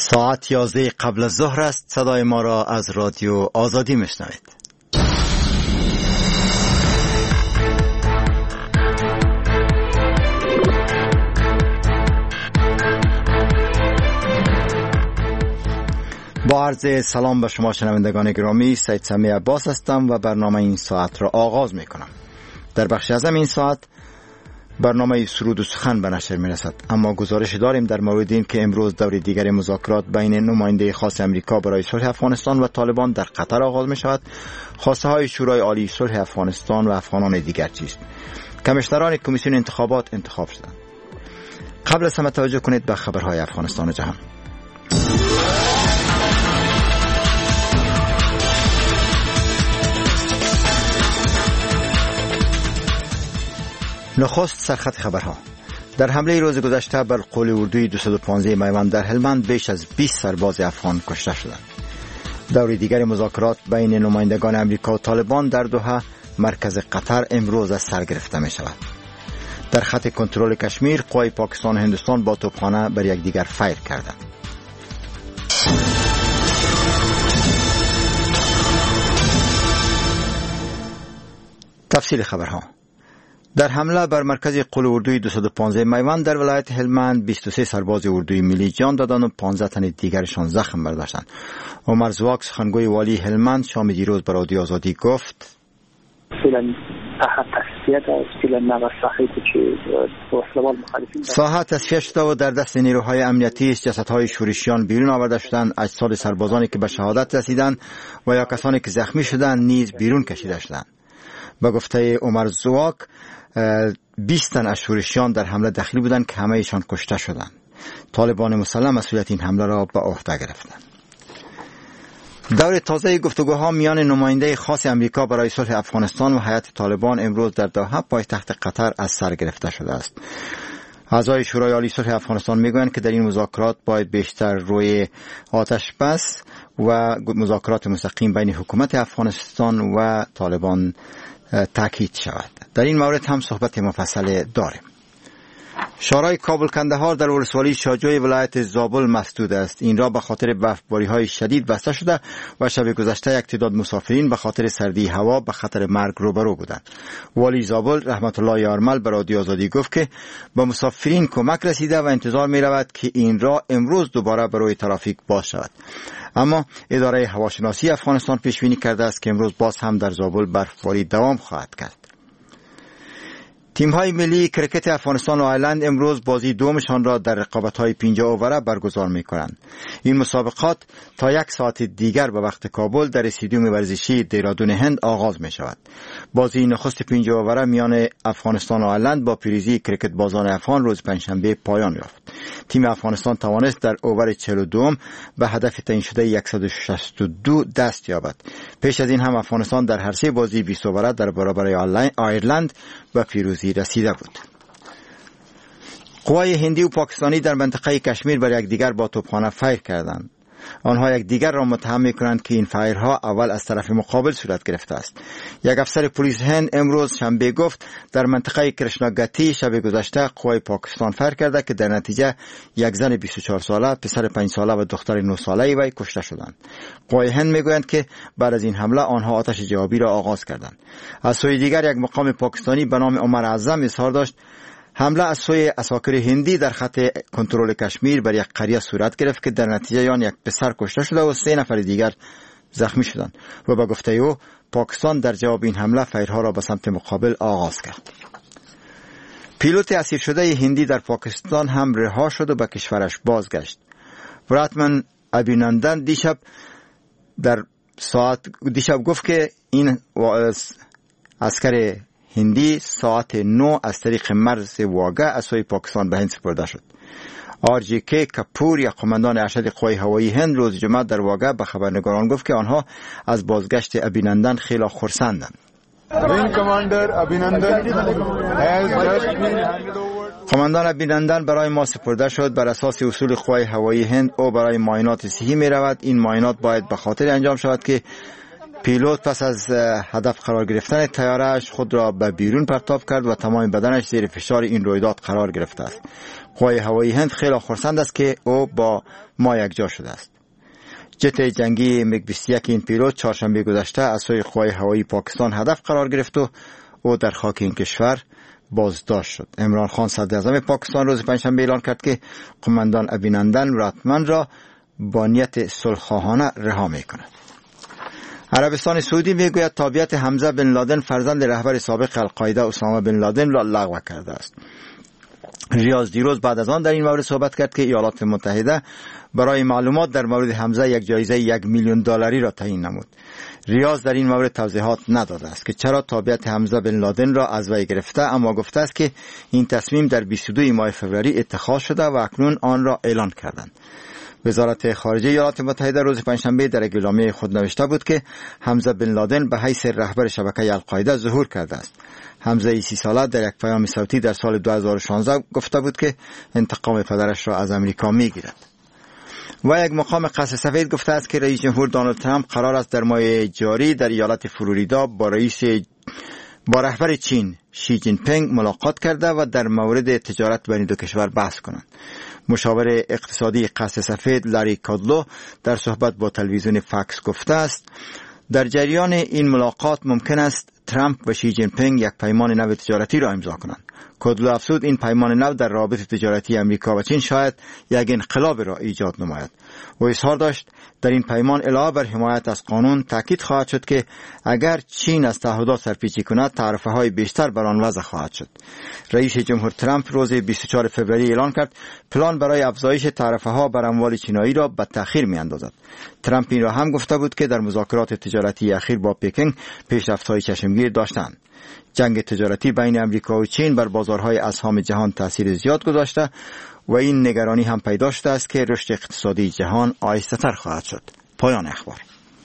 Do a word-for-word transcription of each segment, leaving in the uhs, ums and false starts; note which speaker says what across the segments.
Speaker 1: ساعت یازده قبل از ظهر است. صدای ما را از رادیو آزادی میشنوید. با عرض سلام به شما شنوندگان گرامی، سید سمی عباس هستم و برنامه این ساعت را آغاز می کنم. در بخش اعظم این ساعت برنامه سرود و سخن به نشر می رسد، اما گزارش داریم در مورد این که امروز دور دیگر مذاکرات بین نماینده خاص امریکا برای صلح افغانستان و طالبان در قطر آغاز می شود. خواسته های شورای عالی صلح افغانستان و افغانان دیگر چیست؟ کمیشنران کمیسیون انتخابات انتخاب شدند. قبل از همه توجه کنید به خبرهای افغانستان و جهان. نخست سرخط خبرها. در حمله روز گذشته بر قول اردوی دویست و پانزده میوند در هلمند بیش از بیست سرباز افغان کشته شدند. دور دیگر مذاکرات بین نمایندگان امریکا و طالبان در دوحه مرکز قطر امروز از سر گرفته می شود. در خط کنترل کشمیر قوای پاکستان و هندوستان با توپخانه بر یکدیگر فیر کردند. تفصیل خبرها. در حمله بر مرکز قول اردوی دویست و پانزده میوند در ولایت هلمند بیست و سه سرباز اردوی ملی جان دادند و پانزده تن دیگرشان زخم برداشتند. عمر زواک سخنگوی والی هلمند شام دیروز به رادیو آزادی گفت: ساحه تصفیه شده و در دست نیروهای امنیتی است. جسدهای شورشیان بیرون آورده شدند. اجساد سربازانی که به شهادت رسیدند و یا کسانی که زخمی شدند نیز بیرون کشیده شدند. به گفته عمر زواک بیست تن از شورشیان در حمله دخیل بودند که همه ایشان کشته شدند. طالبان مسلح مسئولیت این حمله را به عهده گرفتند. دور تازه گفتگوها میان نماینده خاص امریکا برای صلح افغانستان و هیئت طالبان امروز در دوحه پایتخت قطر از سر گرفته شده است. اعضای شورای عالی صلح افغانستان میگویند که در این مذاکرات باید بیشتر روی آتش بس و مذاکرات مستقیم بین حکومت افغانستان و طالبان تاکید شود. در این مورد هم صحبت مفصل داریم. شورای کابل کندهار در ولسوالی شاجوی ولایت زابل مسدود است. این را به خاطر برفباری‌های شدید بسته شده و شب گذشته یک تعداد مسافرین به خاطر سردی هوا به خطر مرگ روبرو بودند. والی زابل رحمت الله یارمل به رادیو آزادی گفت که به مسافرین کمک رسیده و انتظار می رود که این راه امروز دوباره برای ترافیک باز شود. اما اداره هواشناسی افغانستان پیش بینی کرده است که امروز باز هم در زابل برفباری دوام خواهد کرد. تیم‌های ملی کرکت افغانستان و آیرلند امروز بازی دومشان را در رقابت‌های پنجاه اووره برگزار می‌کنند. این مسابقات تا یک ساعت دیگر به وقت کابل در استادیوم ورزشی دیرادون هند آغاز می‌شود. بازی نخست پنجاه اووره میان افغانستان و آیرلند با پیروزی کرکت بازان افغان روز پنجشنبه پایان یافت. تیم افغانستان توانست در اوور چهل و دو به هدف تعیین شده صد و شصت و دو دست یابد. پیش از این هم افغانستان در هر سه بازی بیست اووره در برابر آیرلند به پیروزی رسیده بود. قوای هندی و پاکستانی در منطقه کشمیر بر یکدیگر با توپخانه فیر کردند. آنها یکدیگر را متهم می‌کنند که این فایرها اول از طرف مقابل صورت گرفته است. یک افسر پلیس هند امروز شنبه گفت در منطقه کرشناگاتی شب گذشته قوای پاکستان فایر کرده که در نتیجه یک زن بیست و چهار ساله، پسر پنج ساله و دختر نه ساله وی کشته شدند. قوای هند میگویند که بعد از این حمله آنها آتش جوابی را آغاز کردند. از سوی دیگر یک مقام پاکستانی به نام عمر اعظم اظهار داشت حمله از سوی عساکر هندی در خط کنترل کشمیر بر یک قریه صورت گرفت که در نتیجه آن یک پسر کشته شده و سه نفر دیگر زخمی شدند و به گفته او پاکستان در جواب این حمله فایرها را به سمت مقابل آغاز کرد. پیلوت اسیر شده هندی در پاکستان هم رها شد و به کشورش بازگشت. براتمن ابینندن دیشب در ساعت دیشب گفت که این عسکر هندی ساعت نو از طریق مرز واگه از سوی پاکستان به هند سپرده شد. آر جی کی کپور یا قماندان ارشد قوای هوایی هند روز جمعه در واگه به خبرنگاران گفت که آنها از بازگشت ابینندن خیلی خرسندند. قماندان ابینندن برای ما سپرده شد. بر اساس اصول قوای هوایی هند او برای معاینات صحی می رود. این معاینات باید به خاطر انجام شود که پیلوت پس از هدف قرار گرفتن طیاره‌اش خود را به بیرون پرتاب کرد و تمام بدنش زیر فشار این رویداد قرار گرفته است. قوای هوایی هند خیلی خرسند است که او با ما یک جا شده است. جت جنگی میگ بیست و یک این پیلوت چهارشنبه گذشته از سوی قوای هوایی پاکستان هدف قرار گرفت و او در خاک این کشور بازداشت شد. عمران خان صدر اعظم پاکستان روز پنجشنبه اعلان کرد که قماندان ابینندن راتمن را با نیت صلح‌خواهانه رها می‌کند. عربستان سعودی میگوید تابعیت حمزه بن لادن فرزند رهبر سابق القاعده اسامه بن لادن را لغو کرده است. ریاض دیروز بعد از آن در این مورد صحبت کرد که ایالات متحده برای معلومات در مورد حمزه یک جایزه یک میلیون دلاری را تعیین نمود. ریاض در این مورد توضیحات نداده است که چرا تابعیت حمزه بن لادن را از وی گرفته، اما گفته است که این تصمیم در بیست و دو ماه فوریه اتخاذ شده و اکنون آن را اعلان کردند. وزارت خارجه ایالات متحده روز پنجشنبه در اعلامیه خود نوشته بود که حمزه بن لادن به حیث رهبر شبکه القاعده ظهور کرده است. حمزه سی ساله در یک پیام صوتی در سال دو هزار و شانزده گفته بود که انتقام پدرش را از امریکا میگیرد. و یک مقام قصر سفید گفته است که رئیس جمهور دونالد ترامپ قرار است در ماه جاری در ایالت فلوریدا با رئیس با رهبر چین شی جین پینگ ملاقات کرده و در مورد تجارت بین دو کشور بحث کنند. مشاور اقتصادی قصر سفید لاری کادلو در صحبت با تلویزیون فاکس گفته است در جریان این ملاقات ممکن است ترامپ و شی جین پینگ یک پیمان نو تجارتی را امضا کنند. کادلو افزود این پیمان نو در روابط تجارتی امریکا و چین شاید یک انقلاب را ایجاد نماید. و اظهار داشت در این پیمان علاوه بر حمایت از قانون تاکید خواهد شد که اگر چین از تعهدات سرپیچی کند تعرفه های بیشتر بر آن وضع خواهد شد. رئیس جمهور ترامپ روز بیست و چهارم فوریه اعلان کرد پلان برای افزایش تعرفه ها بر اموال چینایی را به تأخیر میاندازد. ترامپ این را هم گفته بود که در مذاکرات تجارتی اخیر با پکینگ پیشرفت‌های چشمگیر داشتند. جنگ تجارتی بین امریکا و چین بر بازارهای اسهام جهان تاثیر زیاد گذاشته و این نگرانی هم پیدا شده است که رشد اقتصادی جهان آهسته‌تر خواهد شد. پایان اخبار.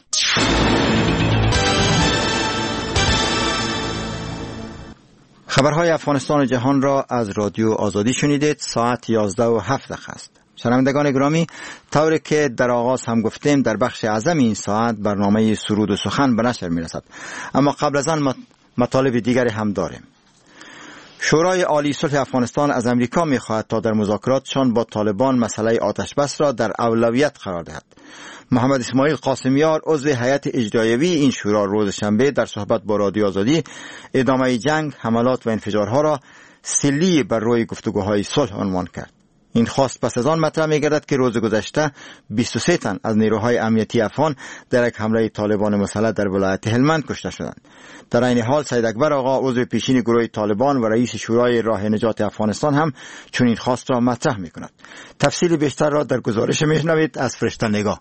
Speaker 1: خبرهای افغانستان و جهان را از رادیو آزادی شنیدید. ساعت یازده و هفت دقیقه است. شنوندگان گرامی، طوری که در آغاز هم گفتیم در بخش اعظم این ساعت برنامه سرود و سخن به نشر می‌رسد، اما قبل از آن مطالب دیگری هم داریم. شورای عالی صلح افغانستان از امریکا می‌خواهد تا در مذاکراتشان با طالبان مسئله آتش بس را در اولویت قرار دهد. محمد اسماعیل قاسمیار عضو هیئت اجرایوی این شورا روز شنبه در صحبت با رادیو آزادی ادامه جنگ، حملات و انفجارها را سلی بر روی گفتگوهای صلح عنوان کرد. این خواست پس از آن مطرح می‌گردد که روز گذشته بیست و سه تن از نیروهای امنیتی افغان در یک حمله طالبان مسلح در ولایت هلمند کشته شدند. در این حال سید اکبر آقا عضو پیشین گروه طالبان و رئیس شورای راه نجات افغانستان هم چنین خواست را مطرح می‌کند. تفصیل بیشتر را در گزارش می‌شنوید از فرشته نگاه.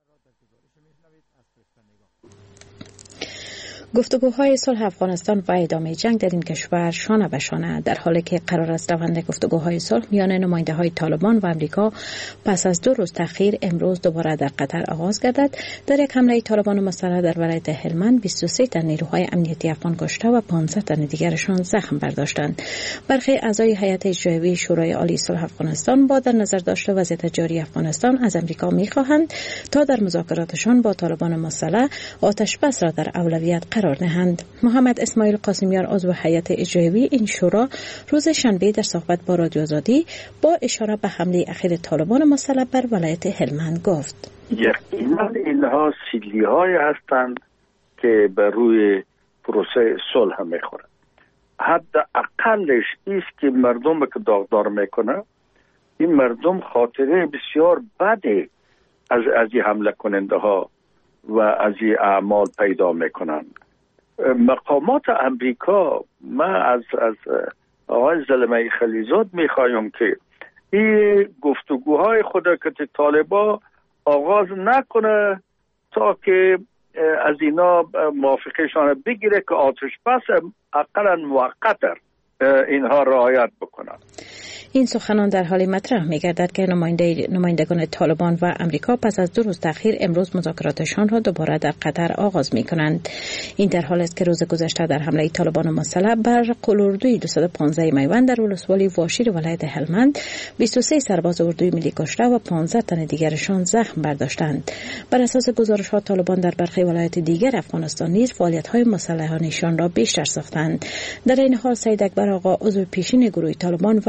Speaker 2: گفتگوهای صلح افغانستان و ادامه جنگ در این کشور شانه به شانه در حالی که قرار است روند گفتگوهای صلح میان نماینده‌های طالبان و امریکا پس از دو روز تأخیر امروز دوباره در قطر آغاز گردد. در یک حمله طالبان مسلح در ولایت هلمند بیست و سه تن نیروهای امنیتی افغان کشته و پانصد تن دیگرشان زخم برداشتند. برخی اعضای هیئت اجرایوی شورای عالی صلح افغانستان با در نظر داشته وضعیت جاری افغانستان از امریکا می‌خواهند تا در مذاکراتشان با طالبان مسلح آتش بس را در اولویت قرار دهند. محمد اسماعیل قاسمیار عضو هیئت اجرایوی این شورا روز شنبه در صحبت با رادیو آزادی با اشاره به حمله اخیر طالبان مسلح بر ولایت هلمند گفت:
Speaker 3: یقینا اینها سیلی‌های هستند که بر روی پروسه صلح میخورند. حداقلش است که مردم که داغدار میکنه، این مردم خاطره بسیار بده از از این حمله کننده ها و از این اعمال پیدا میکنند. مقامات امریکا، ما از از آقای زلمه خلیزاد میخوایم که این گفتگوهای خود که طالبا آغاز نکنه تا که از اینا موافقشان بگیره که آتش بس اقلا موقت اینها رعایت بکنن.
Speaker 2: این سخنان در حالی مطرح می‌گردد که نماینده نمایندگان طالبان و امریکا پس از دو روز تأخیر امروز مذاکراتشان را دوباره در قطر آغاز می‌کنند. این در حالی است که روز گذشته در حمله طالبان مسلح بر قلاردوی دویست و پانزده میوند در ولسوالی واشیر ولایت هلمند بیست و سه سرباز اردوی ملی کشته و پانزده تن دیگرشان زخم برداشتند. بر اساس گزارش‌ها طالبان در برخی ولایات دیگر افغانستان نیز فعالیت‌های مسلحانه‌شان را بیشتر ساختند. در این حال سید اکبر آقا عضو پیشین گروه طالبان و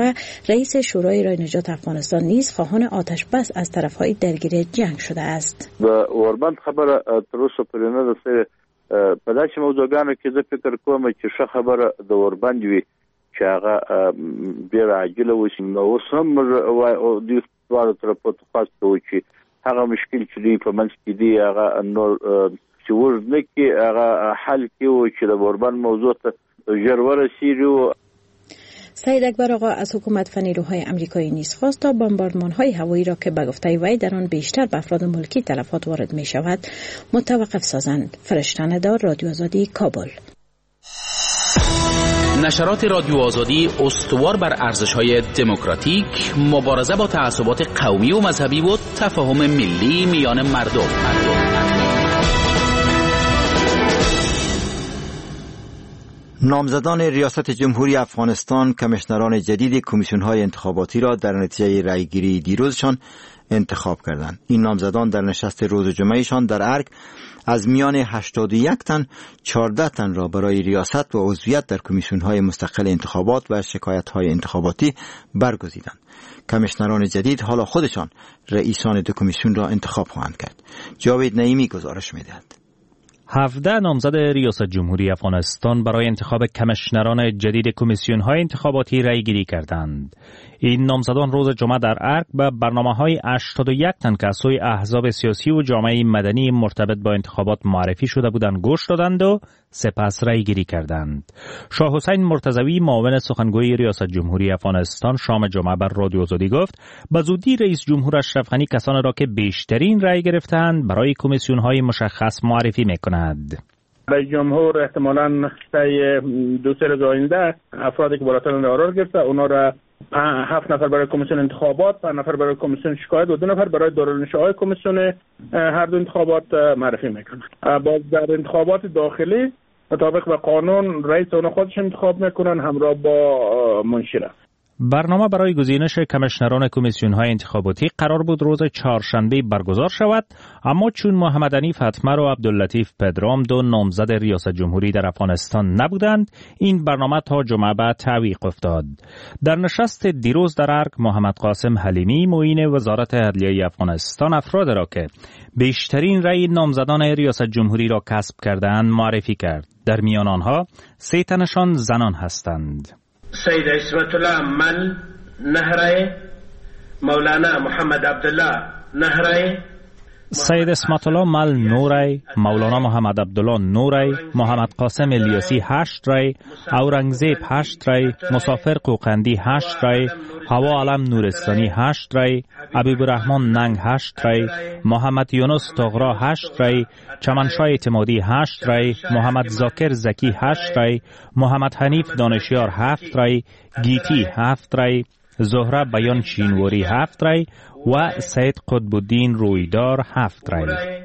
Speaker 2: رئیس شورای رای نجات افغانستان نیز خواهان آتش بس از طرفهای درگیر جنگ شده است.
Speaker 3: و اوربند خبره تر اوسه پورې نه ده په داسې موضوعګانو کې زه فکر کوم چې ښه خبره د اوربند وي چې هغه ډېره عاجله وشي. نو اوس هم دوی دواړو طرفو ته خواست کوو چې هغه مشکل چې دوی په منځ کې دي هغه نور چې اوږد نه کړي، هغه حل کړي و چې د اوربند موضوع ته ژر ورسېږي.
Speaker 2: سید اکبر آقا از حکومت و نیروهای آمریکایی نیز خواست تا بمباردمان‌های هوایی را که به گفته وی در آن بیشتر به افراد ملکی تلفات وارد می‌شود متوقف سازند. فرشته ندار، رادیو آزادی، کابل.
Speaker 4: نشرات رادیو آزادی استوار بر ارزش‌های دموکراتیک، مبارزه با تعصبات قومی و مذهبی و تفاهم ملی میان مردم.
Speaker 1: نامزدان ریاست جمهوری افغانستان کمیشنران جدید کمیسیون‌های انتخاباتی را در نتیجه رأیگیری دیروزشان انتخاب کردند. این نامزدان در نشست روز جمعهشان در ارگ از میان هشتاد و یک تن چهارده تن را برای ریاست و عضویت در کمیسیون‌های مستقل انتخابات و شکایت‌های انتخاباتی برگزیدند. کمیشنران جدید حالا خودشان رئیسان دو کمیسیون را انتخاب خواهند کرد. جاوید نعیمی گزارش می‌دهد.
Speaker 5: هفده نامزد ریاست جمهوری افغانستان برای انتخاب کمیشنران جدید کمیسیون‌های انتخاباتی رأی‌گیری کردند. این نامزدان روز جمعه در ارگ به برنامه‌های هشتاد و یک تن که از سوی احزاب سیاسی و جامعه مدنی مرتبط با انتخابات معرفی شده بودند گوش دادند و سپس رأی‌گیری کردند. شاه حسین مرتضوی معاون سخنگوی ریاست جمهوری افغانستان شام جمعه بر رادیو آزادی گفت به زودی رئیس جمهور اشرف غنی کسانی را که بیشترین رأی گرفتند برای کمیسیون‌های مشخص معرفی می‌کند.
Speaker 6: رئیس جمهور احتمالاً طی دو سه روز آینده افرادی که بالاترین قرار گرفته اونا را هفت نفر برای کمیسیون انتخابات، پنج نفر برای کمیسیون شکایت و دو نفر برای دارالنشأهای کمیسیون هر دو انتخابات معرفی میکنند. باز در انتخابات داخلی مطابق به قانون رئیس اونا خودش انتخاب میکنن همراه با منشیره.
Speaker 5: برنامه برای گزینش کمیشنران کمیسیون‌های انتخاباتی قرار بود روز چهارشنبه برگزار شود، اما چون محمد حنیف حتمر و عبداللطیف پدرام دو نامزد ریاست جمهوری در افغانستان نبودند، این برنامه تا جمعه بعد تعویق افتاد. در نشست دیروز در ارگ محمد قاسم حلیمی معین وزارت عدلیه افغانستان افراد را که بیشترین رأی نامزدان ریاست جمهوری را کسب کردند معرفی کرد. در میان آنها سه تنشان زنان هستند.
Speaker 7: سید عصمت الله مل نهرای، مولانا محمد عبدالله نهرای،
Speaker 5: سید اسمت الله مل نورای، مولانا محمد عبدالله نورای، محمد قاسم الیاسی هشت رای، اورنگزیب هشت رای، مسافر قوقندی هشت رای، هوا علم نورستانی هشت رای، حبیب الرحمن ننگ هشت رای، محمد یونس تغرا هشت رای، چمنشاه اعتمادی هشت رای، محمد زاکر زکی هشت رای، محمد حنیف دانشیار هفت رای، گیتی هفت رای، زهره بیان شینواری هفت رای و سید قطب الدین رویدار هفت رای.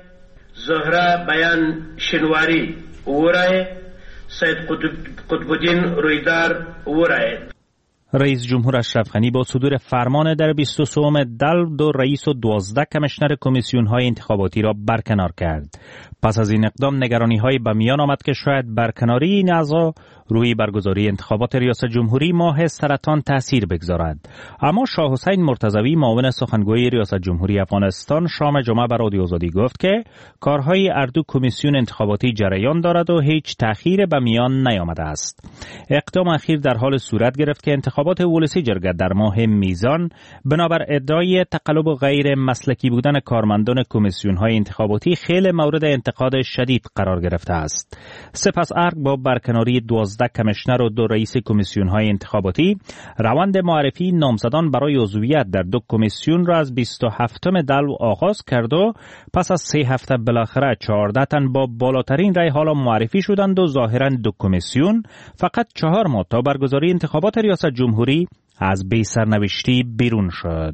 Speaker 7: زهره بیان شینواری او رای، سید قطب الدین رویدار او رای.
Speaker 5: رئیس جمهور اشرف غنی با صدور فرمان در بیست و سوم دل دو رئیس و دوازده کمیشنر کمیسیون‌های انتخاباتی را برکنار کرد. پس از این اقدام نگرانی‌های به میان آمد که شاید برکناری این اعضا روی برگزاری انتخابات ریاست جمهوری ماه سرطان تأثیر بگذارد. اما شاه حسین مرتضوی معاون سخنگوی ریاست جمهوری افغانستان شام جمعه بر رادیو آزادی گفت که کارهای اردو کمیسیون انتخاباتی جریان دارد و هیچ تأخیر به میان نیامده است. اقدام اخیر در حال صورت گرفت که انتخابات ولسی جرگه در ماه میزان بنابر ادعای تقلب و غیر مسلکی بودن کارمندان کمیسیون‌های انتخاباتی خیلی مورد انتقاد شدید قرار گرفته است. سپس ارگ با برکناری دوازده کمیشنر و دو رئیس کمیسیون‌های انتخاباتی روند معرفی نامزدان برای عضویت در دو کمیسیون را از بیست و هفتم دلو آغاز کرد و پس از سه هفته بالاخره چهارده تن با بالاترین رأی حالا معرفی شدند و ظاهراً دو کمیسیون فقط چهار ماه تا برگزاری انتخابات ریاست جمهوری از بی سرنوشتی بیرون شد.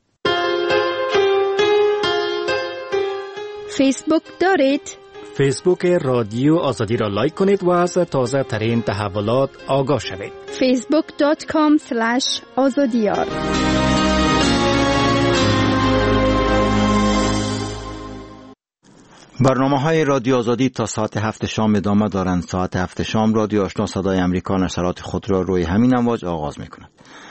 Speaker 8: فیسبوک دارید؟
Speaker 9: فیسبوک رادیو آزادی را لایک کنید و از تازه ترین تحولات آگاه شوید.
Speaker 8: فیسبوک دات کام سلش آزادیار.
Speaker 1: برنامه های رادیو آزادی تا ساعت هفت شام ادامه دارند. ساعت هفت شام رادیو آشنا صدای امریکا نشرات خود را روی همین امواج آغاز می کند.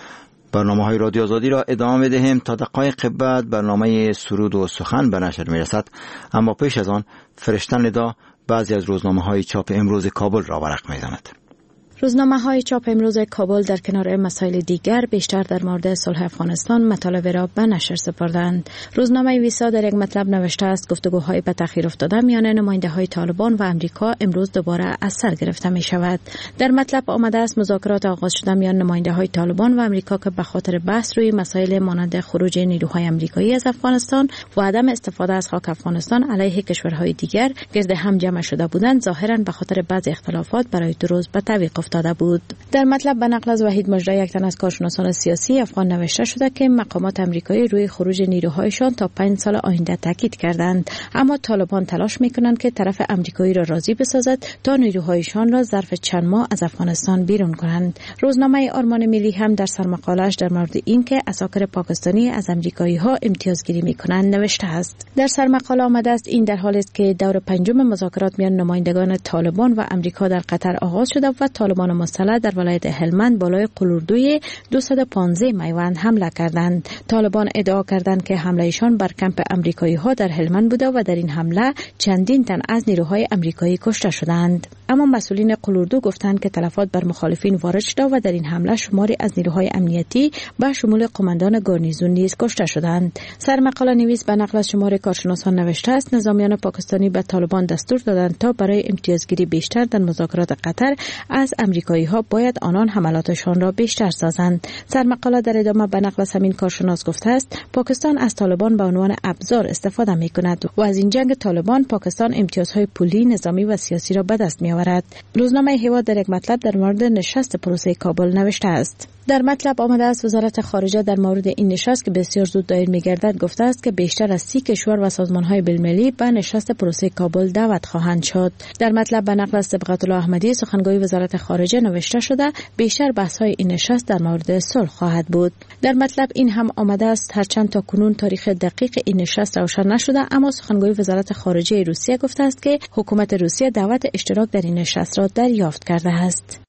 Speaker 1: برنامه های رادیو آزادی را ادامه می‌دهیم تا دقایق بعد برنامه سرود و سخن به نشر می‌رسد. اما پیش از آن فرشتن ندا بعضی از روزنامه های چاپ امروز کابل را ورق می‌زند.
Speaker 2: روزنامه های چاپ امروز کابل در کنار مسائل دیگر بیشتر در مورد صلح افغانستان مطالب را به نشر سپردند. روزنامه ویسا در یک مطلب نوشته است گفتگوهای به تأخیر افتاده میان نماینده‌های طالبان و امریکا امروز دوباره از سر گرفته می شود. در مطلب آمده است مذاکرات آغاز شده میان نماینده‌های طالبان و امریکا که به خاطر بحث روی مسائل مانند خروج نیروهای آمریکایی از افغانستان و عدم استفاده از خاک افغانستان علیه کشورهای دیگر گرد هم جمع شده بودند، ظاهراً به خاطر بعضی اختلافات برای دو روز به تعویق داده بود. در مطلب به نقل از وحید مجری یک تن از کارشناسان سیاسی افغان نوشته شده که مقامات آمریکایی روی خروج نیروهایشان تا پنج سال آینده تاکید کردند، اما طالبان تلاش میکنند که طرف آمریکایی را راضی بسازد تا نیروهایشان را ظرف چند ماه از افغانستان بیرون کنند. روزنامه آرمان ملی هم در سرمقاله‌اش در مورد اینکه عساکر پاکستانی از آمریکایی ها امتیازگیری میکنند نوشته است. در سرمقاله آمده است این در حالی است که دور پنجم مذاکرات میان نمایندگان طالبان و آمریکا در قطر آغاز شده و طالبان مسلح در ولایت هلمند بالای قلوردوی دویست و پانزده میوند حمله کردند. طالبان ادعا کردند که حملهشان بر کمپ آمریکایی ها در هلمند بوده و در این حمله چندین تن از نیروهای آمریکایی کشته شدند. اما مسئولین قلوردو گفتند که تلفات بر مخالفین وارد شده و در این حمله شماری از نیروهای امنیتی به شمول قماندان گارنیزون نیز کشته شدند. سرمقاله نویس به نقل از شمار کارشناسان نوشته است نظامیان پاکستانی به طالبان دستور دادند تا برای امتیازگیری بیشتر در مذاکرات قطر از آمریکایی ها باید آنان حملاتشان را بیشتر سازند. سرمقاله در ادامه به نقل از همین کارشناس گفته است پاکستان از طالبان به عنوان ابزار استفاده می کند و از این جنگ طالبان پاکستان امتیازهای پولی، نظامی و سیاسی را به دست می آورد. روزنامه هوا در یک مطلب در مورد نشست پروسه کابل نوشته است. در مطلب آمده است وزارت خارجه در مورد این نشست که بسیار زود دایر می‌گردد گفته است که بیشتر از سی کشور و سازمان‌های بین‌المللی به نشست پروسه کابل دعوت خواهند شد. در مطلب به نقل از صبغت الله احمدی سخنگوی وزارت خارجه نوشته شده بیشتر بحث‌های این نشست در مورد صلح خواهد بود. در مطلب این هم آمده است هرچند تا کنون تاریخ دقیق این نشست روشن نشده، اما سخنگوی وزارت خارجه روسیه گفته است که حکومت روسیه دعوت اشتراک در این نشست را دریافت کرده است.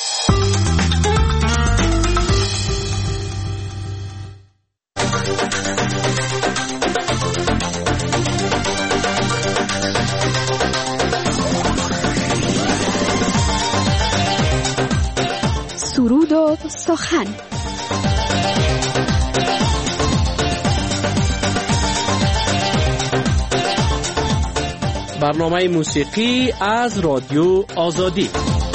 Speaker 8: سرود و سخن.
Speaker 10: برنامه موسیقی از رادیو آزادی.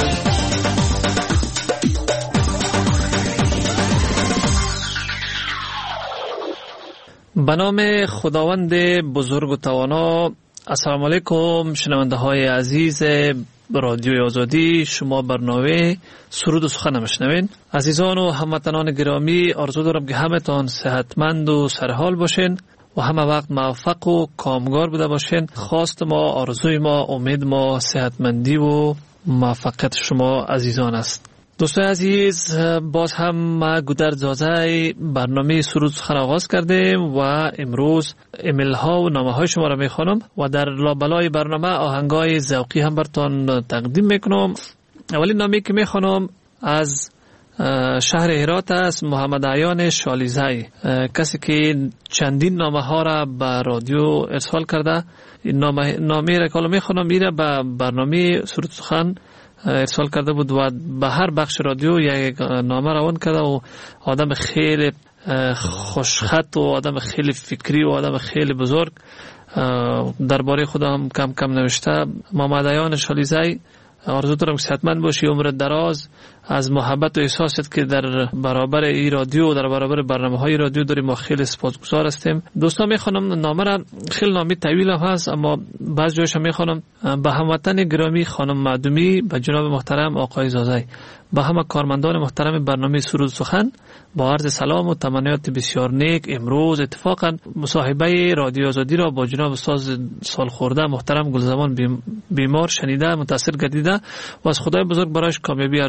Speaker 10: به نام خداوند بزرگ و توانا. السلام علیکم شنونده های عزیز رادیو آزادی، شما برنامه سرود و سخن میشنوین. عزیزان و هموطنان گرامی، آرزو دارم که همتان صحتمند و سرحال باشین و همه وقت موفق و کامگار بوده باشین. خواست ما، آرزوی ما، امید ما صحتمندی و موفقیت شما عزیزان است. دوستان عزیز، باز هم ما گودر زازه برنامه سرود سخن آغاز کردیم و امروز ایمیل ها و نامه های شما را میخوانم و در لابلای برنامه آهنگای ذوقی هم براتون تقدیم میکنم. اولین نامه که میخوانم از شهر هرات است، محمد عیان شالیزی، کسی که چندین نامه ها را به رادیو ارسال کرده. این نامه نامه را که میخوانم میره به برنامه سرود سخن ارسال کرده بود و به هر بخش رادیو یک نامه روان کرده و آدم خیلی خوشخط و آدم خیلی فکری و آدم خیلی بزرگ درباره خدا هم کم کم نوشته. محمد عیان شالیزی، آرزو دارم که صحتمند باشی، عمر دراز، از محبت و احساست که در برابر این رادیو و در برابر برنامه‌های رادیو داریم، ما خیلی سپاسگزار هستیم. دوستان میخوانم نامه را، خیلی نامه طویل هست اما بعض جایش میخوانم. به هموطن گرامی خانم معدومی، به جناب محترم آقای زازی، به همه کارمندان محترم برنامه سرود سخن با عرض سلام و تمنیات بسیار نیک. امروز اتفاقا مصاحبه رادیو آزادی را با جناب استاد سالخورده محترم گلزمان بیمار شنیده، متاثر گردیده و از خدای بزرگ برایش کامیابی هر دو جهان را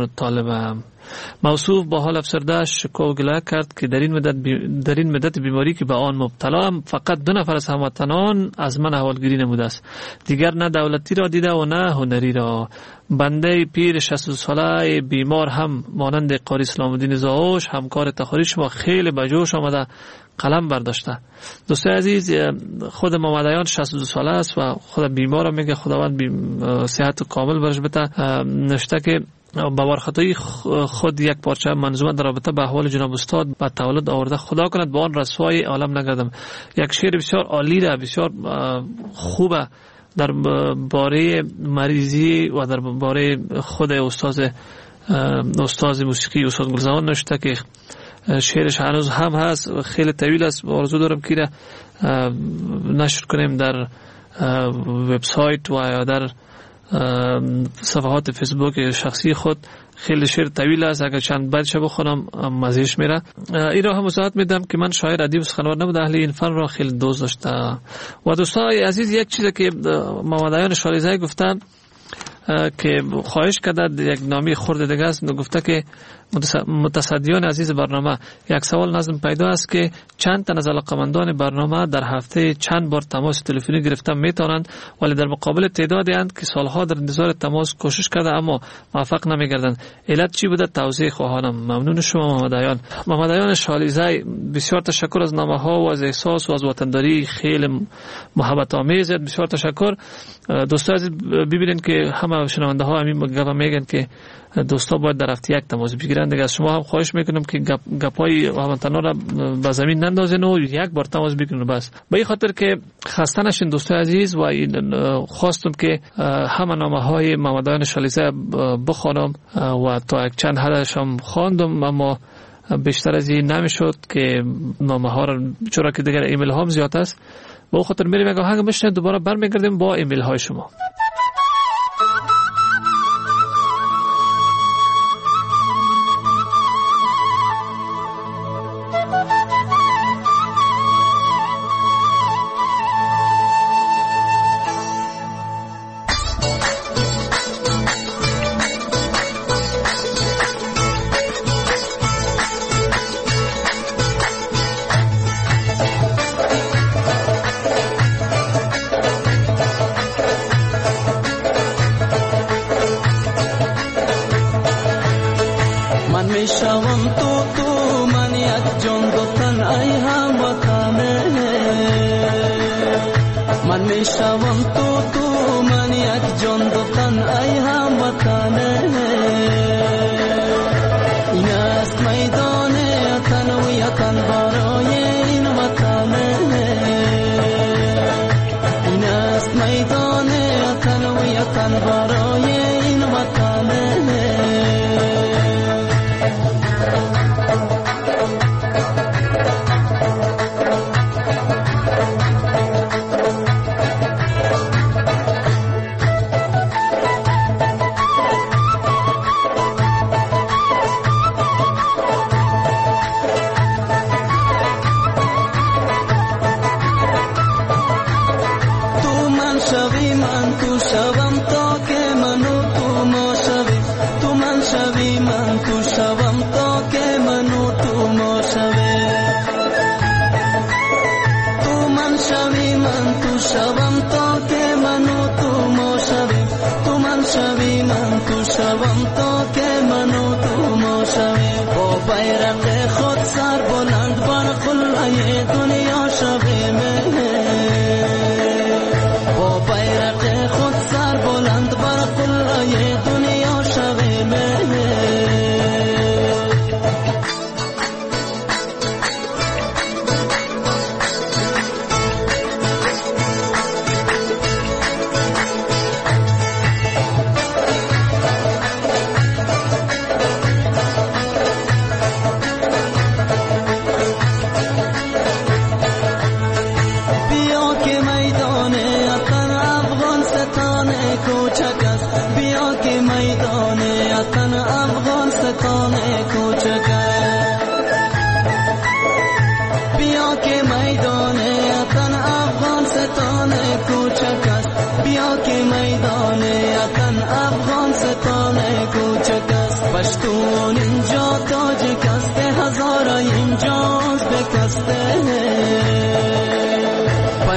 Speaker 10: طالب موصوف با حال افسرده‌اش شکوه و گله کرد که در این مدت بی... در این مدت بیماری که به آن مبتلا فقط دو نفر از هموطنان از من احوالگیری نموده است. دیگر نه دولتی را دیده و نه هنری را. بنده پیر شصت ساله بیمار هم مانند قاری اسلام الدین زاوش همکار تخاری شما خیلی به جوش آمده قلم برداشته. دوستای عزیز، خود محمدیان شصت و دو ساله است و خود بیمار میگه خداوند بی... صحت کامل برش بده. نوشته که با ورخطایی خود یک پارچه منظومه در رابطه به احوال جناب استاد به تولد آورده. خدا کند با آن رسوای عالم نگردم. یک شعر بسیار عالی ده، بسیار خوبه در باره مریضی و در باره خود استاد استاد موسیقی استاد گلزمان نوشته که شعرش هنوز هم هست، خیلی طویل است. آرزو دارم که نشر کنیم در وبسایت و یا در صفحات فیسبوک شخصی خود. خیلی شعر طویل است، اگر چند بیت شو بخونم مزهش میره. این را هم وضاحت میدم که من شاعر ادیب سخنور نبودم، اهل این فن را خیلی دوست داشتم. و دوستای عزیز، یک چیزی که محمدیان شالیزی گفتن که خواهش کرده یک نامی خورده دیگه است، گفته که متصدیان عزیز برنامه، یک سوال نظم پیدا است که چند تن از علاقمندان برنامه در هفته چند بار تماس تلفنی گرفتن میتونند، ولی در مقابل تعدادی اند که سالها در انتظار تماس کوشش کرده اما موفق نمیگردند. علت چی بوده؟ توضیح خواهانم. ممنون شما محمدیان. محمدیان شالیزی، بسیار تشکر از نامه ها و از احساس و از وطنداری خیلی محبت آمیز. بسیار تشکر. دوستان عزیز ببینید که همه شنونده ها همین گپ میگن که دوستا باید در هفته یک تماس بگیرند. دیگه از شما هم خواهش میکنم که گپ گپای هموطنان را به زمین نندازین و یک بار تماس بگیرین بس. به این خاطر که خسته نشین دوستای عزیز، و خواستم که همه نامه های محمدیان شالیزی بخوانم و تا یک چند حدش هم خواندم، اما بیشتر از این نمیشد که نامه ها را، چرا که دیگر ایمیل هم زیاد است. به خاطر میریم یک آهنگ میشنیم، دوباره برمیگردیم با ایمیل های شما.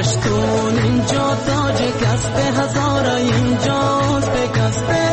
Speaker 11: پشتون اینجا تاجیک است هزار اینجاست بکسته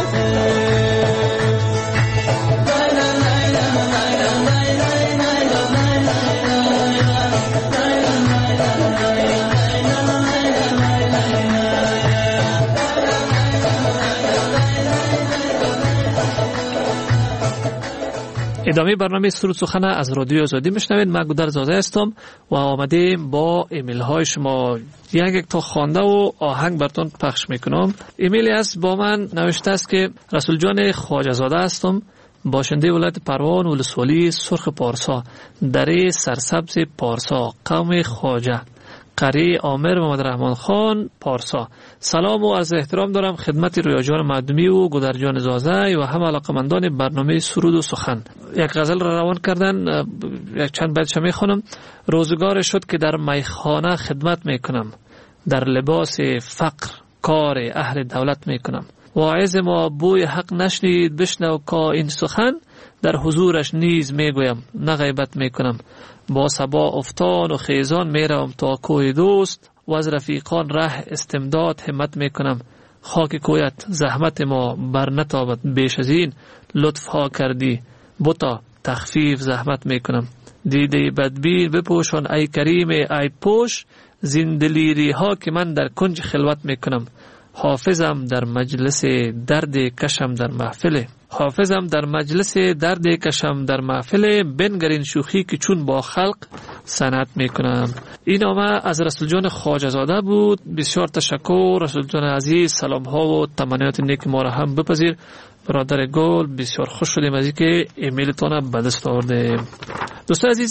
Speaker 10: ادامه برنامه سرود سخن از رادیو آزادی میشنوید. من گودر زاده هستم و آمدیم با ایمیل های شما یک یک تا خوانده و آهنگ براتون پخش میکنم. ایمیلی است با من نوشته است که رسول جان خواجه زاده هستم، باشنده ولایت پروان ولسوالی سرخ پارسا، دره سرسبز پارسا، قوم خواجه، قریه عامر محمد رحمان خان پارسا. سلام و عرض احترام دارم خدمت رویا جان معدومی و گودر جان زازه و هم علاقمندان برنامه سرود و سخن. یک غزل را روان کردن، یک چند بیتش میخونم. روزگار شد که در میخانه خدمت میکنم، در لباس فقر کار اهل دولت میکنم. واعظ ما بوی حق نشنید بشنو کا این سخن، در حضورش نیز میگویم نه غیبت میکنم. با صبا افتان و خیزان میروم تا کوه دوست، و از رفیقان ره استمداد همت میکنم. خاک کویت زحمت ما بر نتابد بیش از این، لطف ها کردی بوتا تخفیف زحمت میکنم. دیده بدبین بپوشان ای کریم ای پوش، زندلیری ها که من در کنج خلوت میکنم. حافظم در مجلس درد کشم در محفل، حافظم در مجلس درد کشم در محفل، بنگرین شوخی که چون با خلق صنعت میکنم. این نامه از رسول جان خواجه زاده بود. بسیار تشکر رسول جان عزیز، سلام ها و تمنیات نیک ما را هم بپذیر. برادر گل بسیار خوش شدیم از اینکه ایمیلتون به دست آوردیم. دوستان عزیز،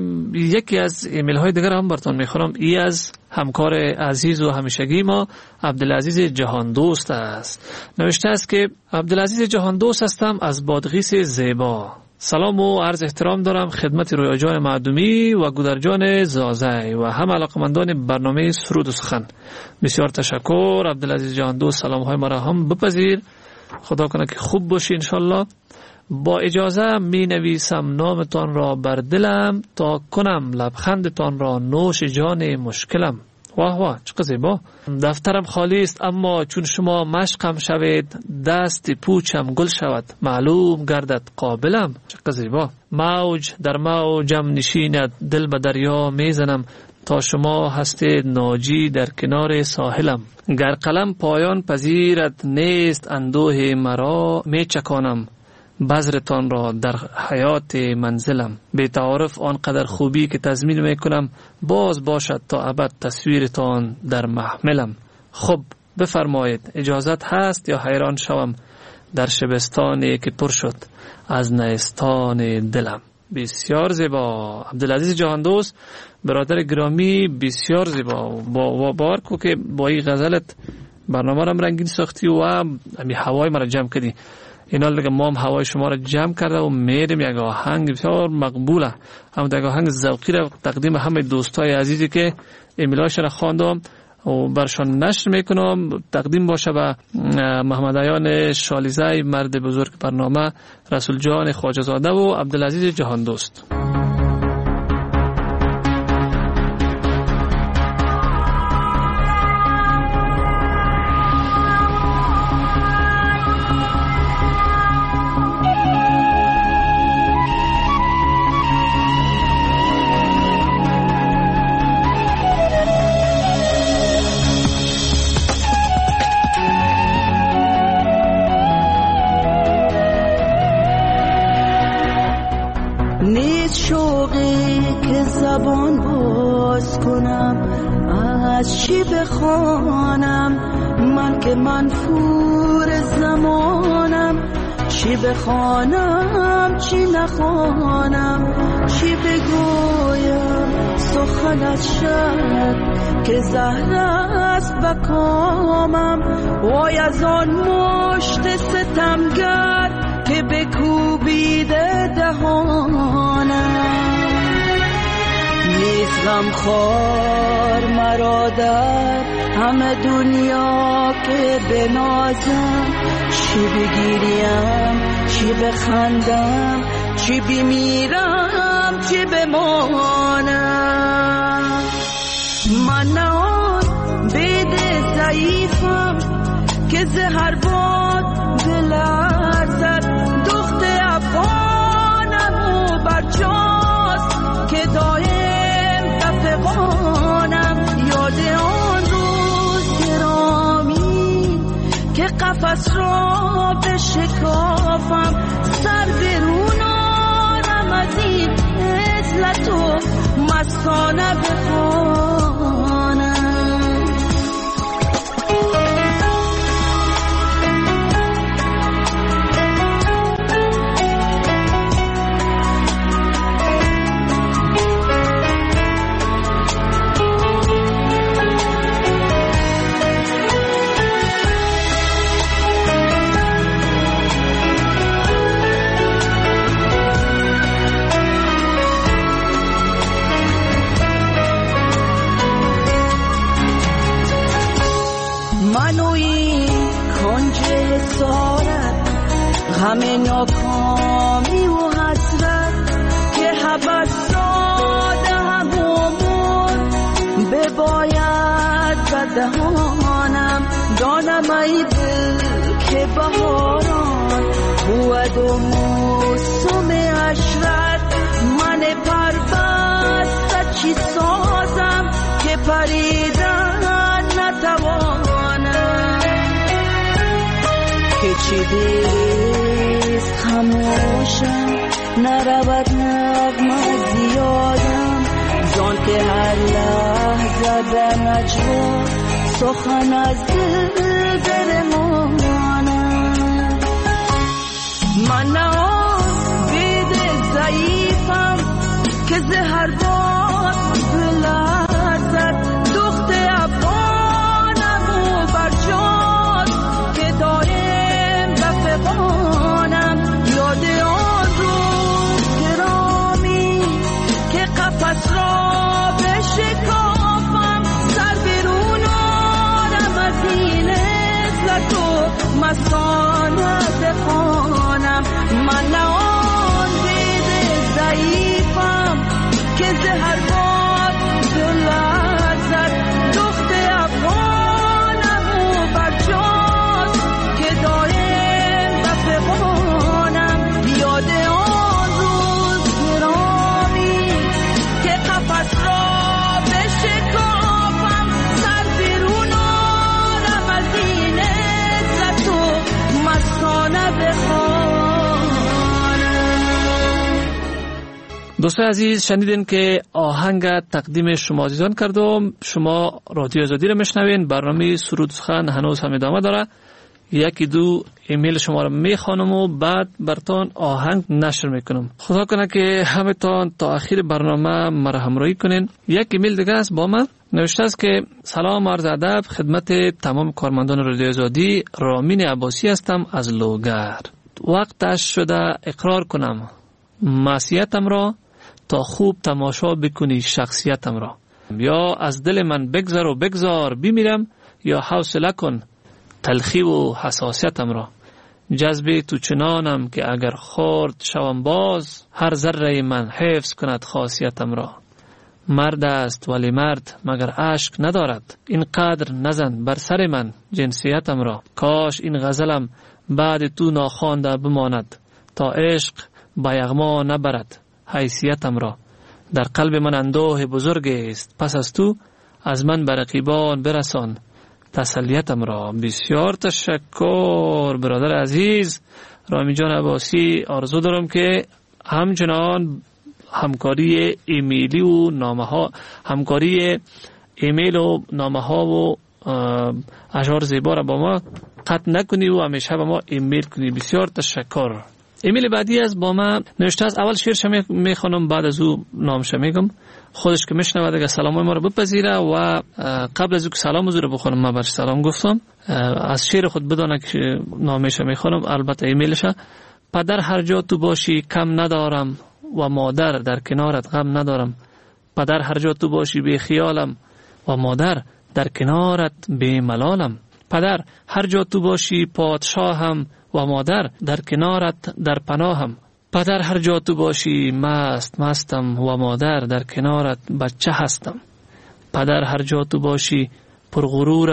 Speaker 10: یکی از ایمیل های دیگر هم براتون میخونم. ای از همکار عزیز و همیشگی ما عبدالعزیز جهان دوست است. نوشته است که عبدالعزیز جهان دوست هستم از بادغیس زیبا. سلام و عرض احترام دارم خدمت رویا جان معدومی و گودر جان زازه و هم علاقمندان برنامه سرود و سخن. بسیار تشکر عبدالعزیز جهان دوست، سلام های ما را هم بپذیر. خدا کنه که خوب باشی انشالله. با اجازه می نویسم نامتان را بر دلم، تا کنم لبخندتان را نوش جان مشکلم. واه واه چقدر زیبا. دفترم خالی است اما چون شما مشقم شوید، دست پوچم گل شود معلوم گردد قابلم. چقدر زیبا. موج در موجم نشیند دل به دریا میزنم، تا شما هستید ناجی در کنار ساحلم. گر قلم پایان پذیرد نیست اندوه مرا، می چکانم بذرتان را در حیات منزلم. به تعارف آنقدر خوبی که تضمین میکنم، باز باشد تا ابد تصویرتان در محملم. خب بفرمایید اجازت هست یا حیران شوم در شبستانی که پر شد از نیستان دلم. بسیار زیبا عبدالعزیز جهان دوست، برادر گرامی، بسیار زیبا. با باور کو که با این غزلت برنامه رم رنگین ساختی و همی هوای مرا جمع کردی. اینا لگه ما هم هوای شما را جمع کرده و میریم یک آهنگ بسیار مقبوله، هم یک آهنگ ذوقی را تقدیم همه دوستای عزیزی که ایمیلاش را خواندم و برشان نشر میکنم تقدیم باشه به محمد عیان شالیزه مرد بزرگ برنامه، رسول جان خواجه زاده و عبدالعزیز جهان دوست.
Speaker 11: زبان باز کنم از چی بخوانم، من که منفور زمانم. چی بخوانم چی نخوانم، چی بگویم سخن از شب که زهر است بکامم. وای از آن مشت ستمگر که بکوبیده دهانم. نیست غم خور مرا در همه دنیا که بنازم. چی بگیریم چی بخندم، چی بمیرم چی بمانم. من نه ضعیفم که زهر باد بلرزد. دخت افغانم و برجاست که دایم افغانم. یاد آن روز گرامی که قفس را بشکافم، سر برون آرم از این عزلت و مستانه بخوانم. همه ناکامی و حسرت که حبس داده همون بباید بدهانم. دانم ای دل که بهاران بود و موسم عشرت. من پربسته چی سازم که پریدن نتوانم. که چی دیست خموشم نرود نغمه زیادم. جان که هر لحظه به نجوا سخن از دل برمانم. من نه بیدل ضعیفم که زهر باد بلرزد. دخت افغانم و برجاست که دایم بفغانم. یاد آن روز گرامی که قفس را بشکافم، سر برون آرم از این عزلت و مستانه بخوانم. من نه آن بیدل ضعیفم که زهر باد بلرزد. دخت افغانم و برجاست که دایم بفغانم. یاد آن روز گرامی که قفس را بشکافم، سر بیرون آرم از این عزت و مستانه بخوانم.
Speaker 10: دوستان عزیز، شنیدین که آهنگ تقدیم شما عزیزان کردم. شما رادیو آزادی رو میشنوین. برنامه سرود سخن هنوز هم ادامه داره. یکی دو ایمیل شما رو میخوانم و بعد براتون آهنگ نشر میکنم. خدا کنه که همتون تا آخر برنامه مرا همراهی کنین. یک ایمیل دیگه است با من نوشته است که سلام عرض ادب خدمت تمام کارمندان رادیو آزادی. رامین عباسی هستم از لوگر. وقتش شده اقرار کنم معصیتم را تا خوب تماشا بکنی شخصیتم را. یا از دل من بگذر و بگذار بمیرم، یا حوصله کن تلخی و حساسیتم را. جذب تو چنانم که اگر خورد شوم باز، هر ذره من حفظ کند خاصیتم را. مرد است ولی مرد مگر عشق ندارد، اینقدر نزن بر سر من جنسیتم را. کاش این غزلم بعد تو ناخوانده بماند، تا عشق با یغما نبرد حیثیتم را. در قلب من اندوه بزرگ است، پس از تو از من به رقیبان برسان تسلیتم را. بسیار تشکر برادر عزیز رامی جان عباسی. آرزو دارم که همچنان همکاری ایمیلی و نامه ها همکاری ایمیل و نامه ها و اشعار زیبا را با ما قطع نکنی و همیشه با ما ایمیل کنی. بسیار تشکر. ایمیل بعدی از با من نوشته است. اول شعرش میخوانم بعد از او نامش میگم. خودش که میشنوه دیگه سلام ما رو بپذیره و قبل از او که سلام رو بخونم ما برش سلام گفتم. از شعر خود بدانه که نامش میخوانم، البته ایمیلش. پدر هر جا تو باشی کم ندارم و مادر در کنارت غم ندارم. پدر هر جا تو باشی بی خیالم و مادر در کنارت بی ملالم. پدر هر جا تو باشی پادشاهم و مادر در کنارت در پناهم. پدر هر جا تو باشی مست مستم و مادر در کنارت بچه هستم. پدر هر جا تو باشی پرغرورم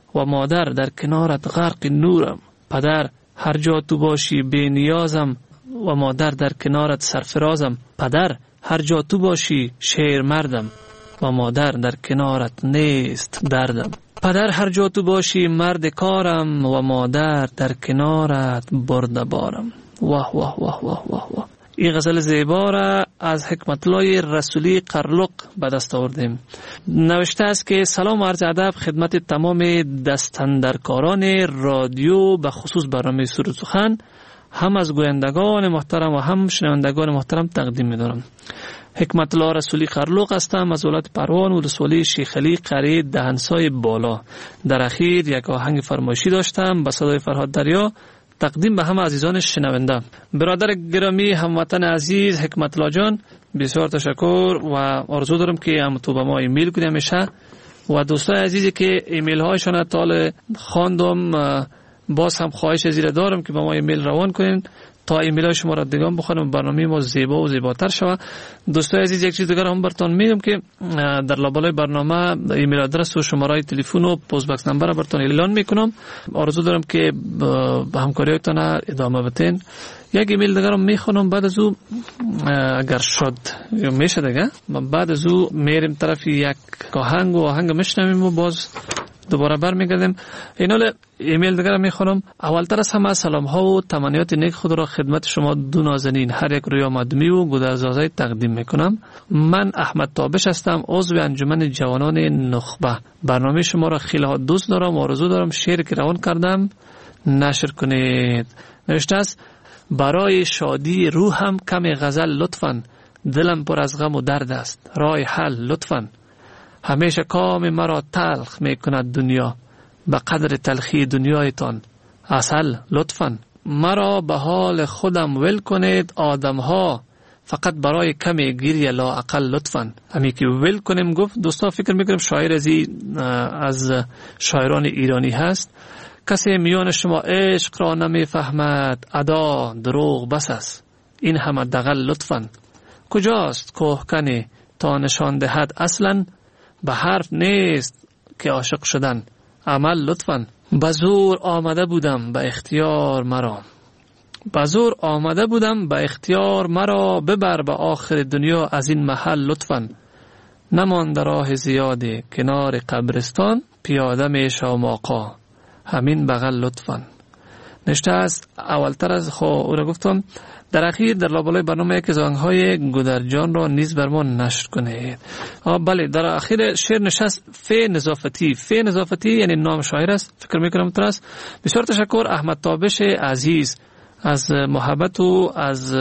Speaker 10: و مادر در کنارت غرق نورم. پدر هر جا تو باشی بی نیازم و مادر در کنارت سرفرازم. پدر هر جا تو باشی شیر مردم و مادر در کنارت نیست دردم. پدر هر جا تو باشی مرد کارم و مادر در کنارت برده بارم. واه واه واه واه واه واه. این غزل زیبا را از حکمت الله رسولی قرلق به دست آوردیم. نوشته است که سلام و عرض ادب خدمت تمام دستاندرکاران رادیو به خصوص برنامه سرود سخن، هم از گویندگان محترم و هم شنوندگان محترم تقدیم می‌دارم. حکمت الله رسولی قرلق هستم از ولایت پروان ولسوالی شیخ علی قریه دهنسای بالا. در اخیر یک آهنگ فرمایشی داشتم به صدای فرهاد دریا تقدیم به همه عزیزان شنونده. برادر گرامی هموطن عزیز حکمت الله جان، بسیار تشکر و آرزو دارم که هم تو به ما ایمیل کنی همیشه و دوستای عزیزی که ایمیل هایشان تا خواندم باز هم خواهش زیر دارم که به ما ایمیل روان کنین تا ایمیل های شما را دیگه بخونم برنامه ما زیبا و زیباتر شود. دوستای عزیز یک چیز دیگر هم براتون میگم که در لابلای برنامه ایمیل آدرس و شماره تلفن و پست باکس نمبر براتون اعلان میکنم. آرزو دارم که به همکاریتون ادامه بدین. یک ایمیل دیگر هم میخونم بعد از او اگر شد یا میشه دیگه بعد از او میریم طرف یک آهنگ و آهنگ میشنویم و باز دوباره برمیگردیم. اینال ایمیل دیگر میخونم. اولتر از همه سلام ها و تمنیات نیک خود را خدمت شما دو نازنین هر یک رویا مدمی و گودرزازی تقدیم میکنم. من احمد تابش هستم، عضو انجمن جوانان نخبه. برنامه شما را خیلی ها دوست دارم و آرزو دارم شعری که روان کردم نشر کنید. نوشته است برای شادی روحم کم غزل لطفاً، دلم پر از غم و درد است رای حل لطفاً. همیشه کام مرا تلخ می کند دنیا، به قدر تلخی دنیایتان عسل لطفاً. مرا به حال خودم ول کنید آدم ها، فقط برای کمی گیری لا اقل لطفاً. همی که ول کنیم گفت دوستا فکر میکنم شاعر ازی از شاعران ایرانی هست. کسی میان شما عشق را نمیفهمد، ادا دروغ بس است این همه دغل لطفاً. کجاست کوهکنی تا نشان دهد اصلاً، به حرف نیست که عاشق شدن عمل لطفاً. بزور آمده بودم به اختیار مرا، بزور آمده بودم به اختیار مرا، ببر به آخر دنیا از این محل لطفاً. نمانده راه زیادی کنار قبرستان، پیاده می شوم آقا همین بغل لطفاً. نشته است اولتر از خو او را گفتم در اخیر در لابلای برنامه یک زنگ‌های گودرجان را نیز بر ما نشر کنید. بله در اخیر شعر نشست فی نظافتی. فی نظافتی یعنی نام شاعر است، فکر میکنم تو است. بسیار تشکر احمد تابش عزیز از محبت و از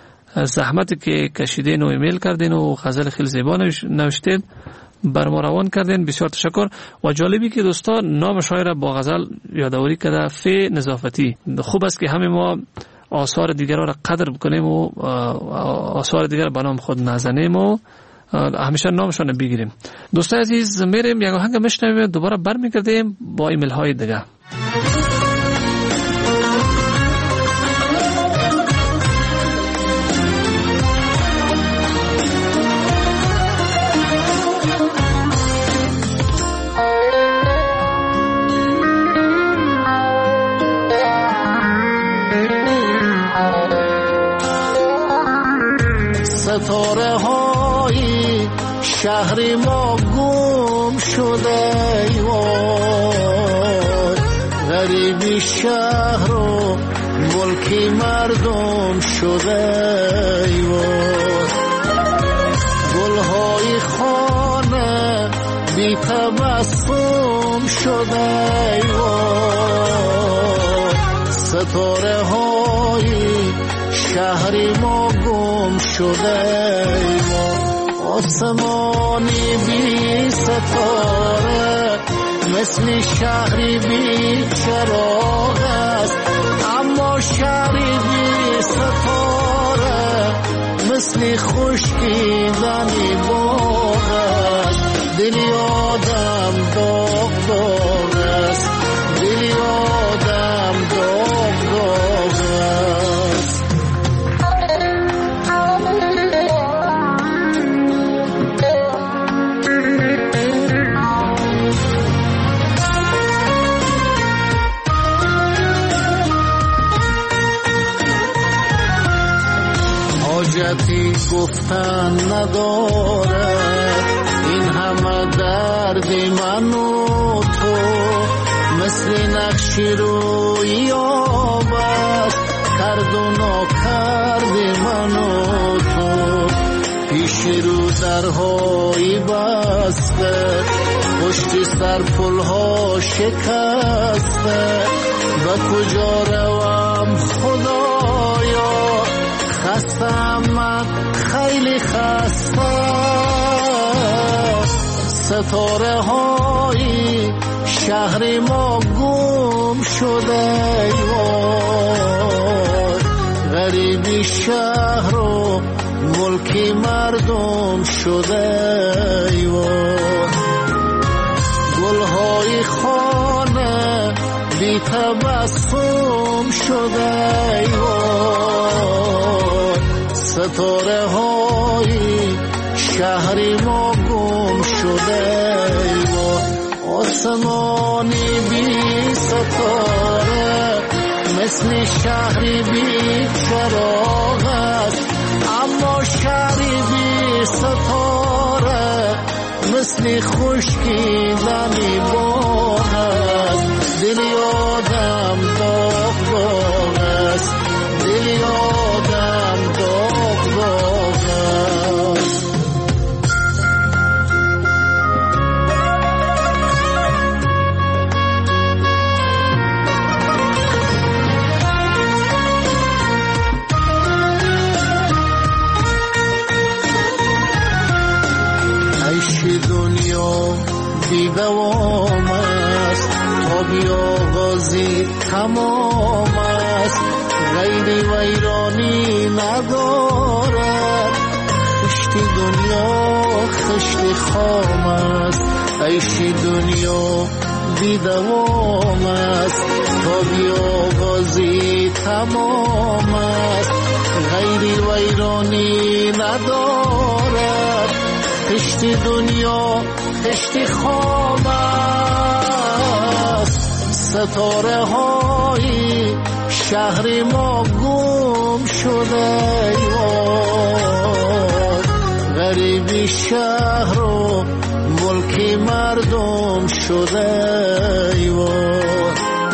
Speaker 10: زحمتی که کشیدین و ایمیل کردین و غزل خیلی زیبا نوشتید بر ما روان کردین. بسیار تشکر. و جالبی که دوستان نام شاعر با غزل یادآوری کرده فی نظافتی. خوب است که همه ما آثار دیگر را قدر بکنیم و آثار دیگر به نام خود نزنیم و همیشه نامشان بگیریم. دوستان عزیز میریم یک آهنگ میشنویم دوباره برمیگردیم با ایمیل های دیگه.
Speaker 12: ستاره های شهر ما گم شده ای وای، غریبی شهر و ملکی مردم شده ای وای. گلهای خانه بی تبسم شده ای وای، ستاره های شهر ما گم شده ای ما. آسمانی بی ستاره مثل شهری بی چراغ است، اما شهری بی ستاره مثل خشکیدنی باغ است. دلی آدم داغ داغ است، دلی آدم داغ داغ است. گفتن ندارد. این همه درد من و تو مثل نقش روی آب است، کرد و ناکرد من و تو. پیش رو درهای بسته، پشت سر پلها شکسته. به کجا روم خدایا، خستم من خیلی خسته. ستاره های شهر ما گم شده، وای غریبی شهر و ملکی مردم شده. وای گلهای خانه بی تبسم شده. وای ستاره های شهری ما گم شده. آسمانی بی ستاره مثل شهری بی چراغ است، اما شهری بی ستاره مثل خشکیدنی باغ است. دلی آدم داغ داغ است، دلی آدم داغ داغ است. دنیا بی دوام است، تا بی آغازی تمام است. غیر ویرانی ندارد، خشتی دنیا خشتی خام است. عیش دنیا بی دوام است، تا بی آغازی تمام است. غیر ویرانی ندارد، خشتی دنیا خشتی خام است. ستاره های شهر ما گم شده. وای غریبی شهر و ملکی مردم شده. وای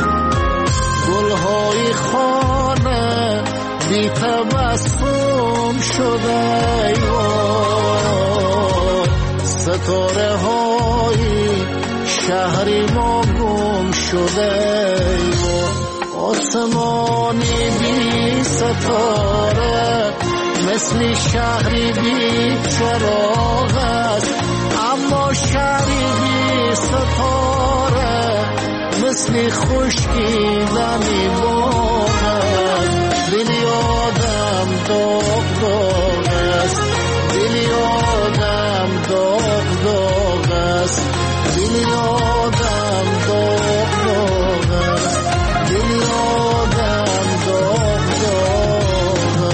Speaker 12: گلهای خانه بی تبسم شده. وای ستاره های شهری ما گم شده. آسمانی بی ستاره مثل شهری بی چراغ است، اما شهری بی ستاره مثل خشکیدنی باغ است. دلی آدم داغ داغ است، دلی آدم داغ داغ است. دلی آدم داغ داغ است، دلی آدم داغ داغ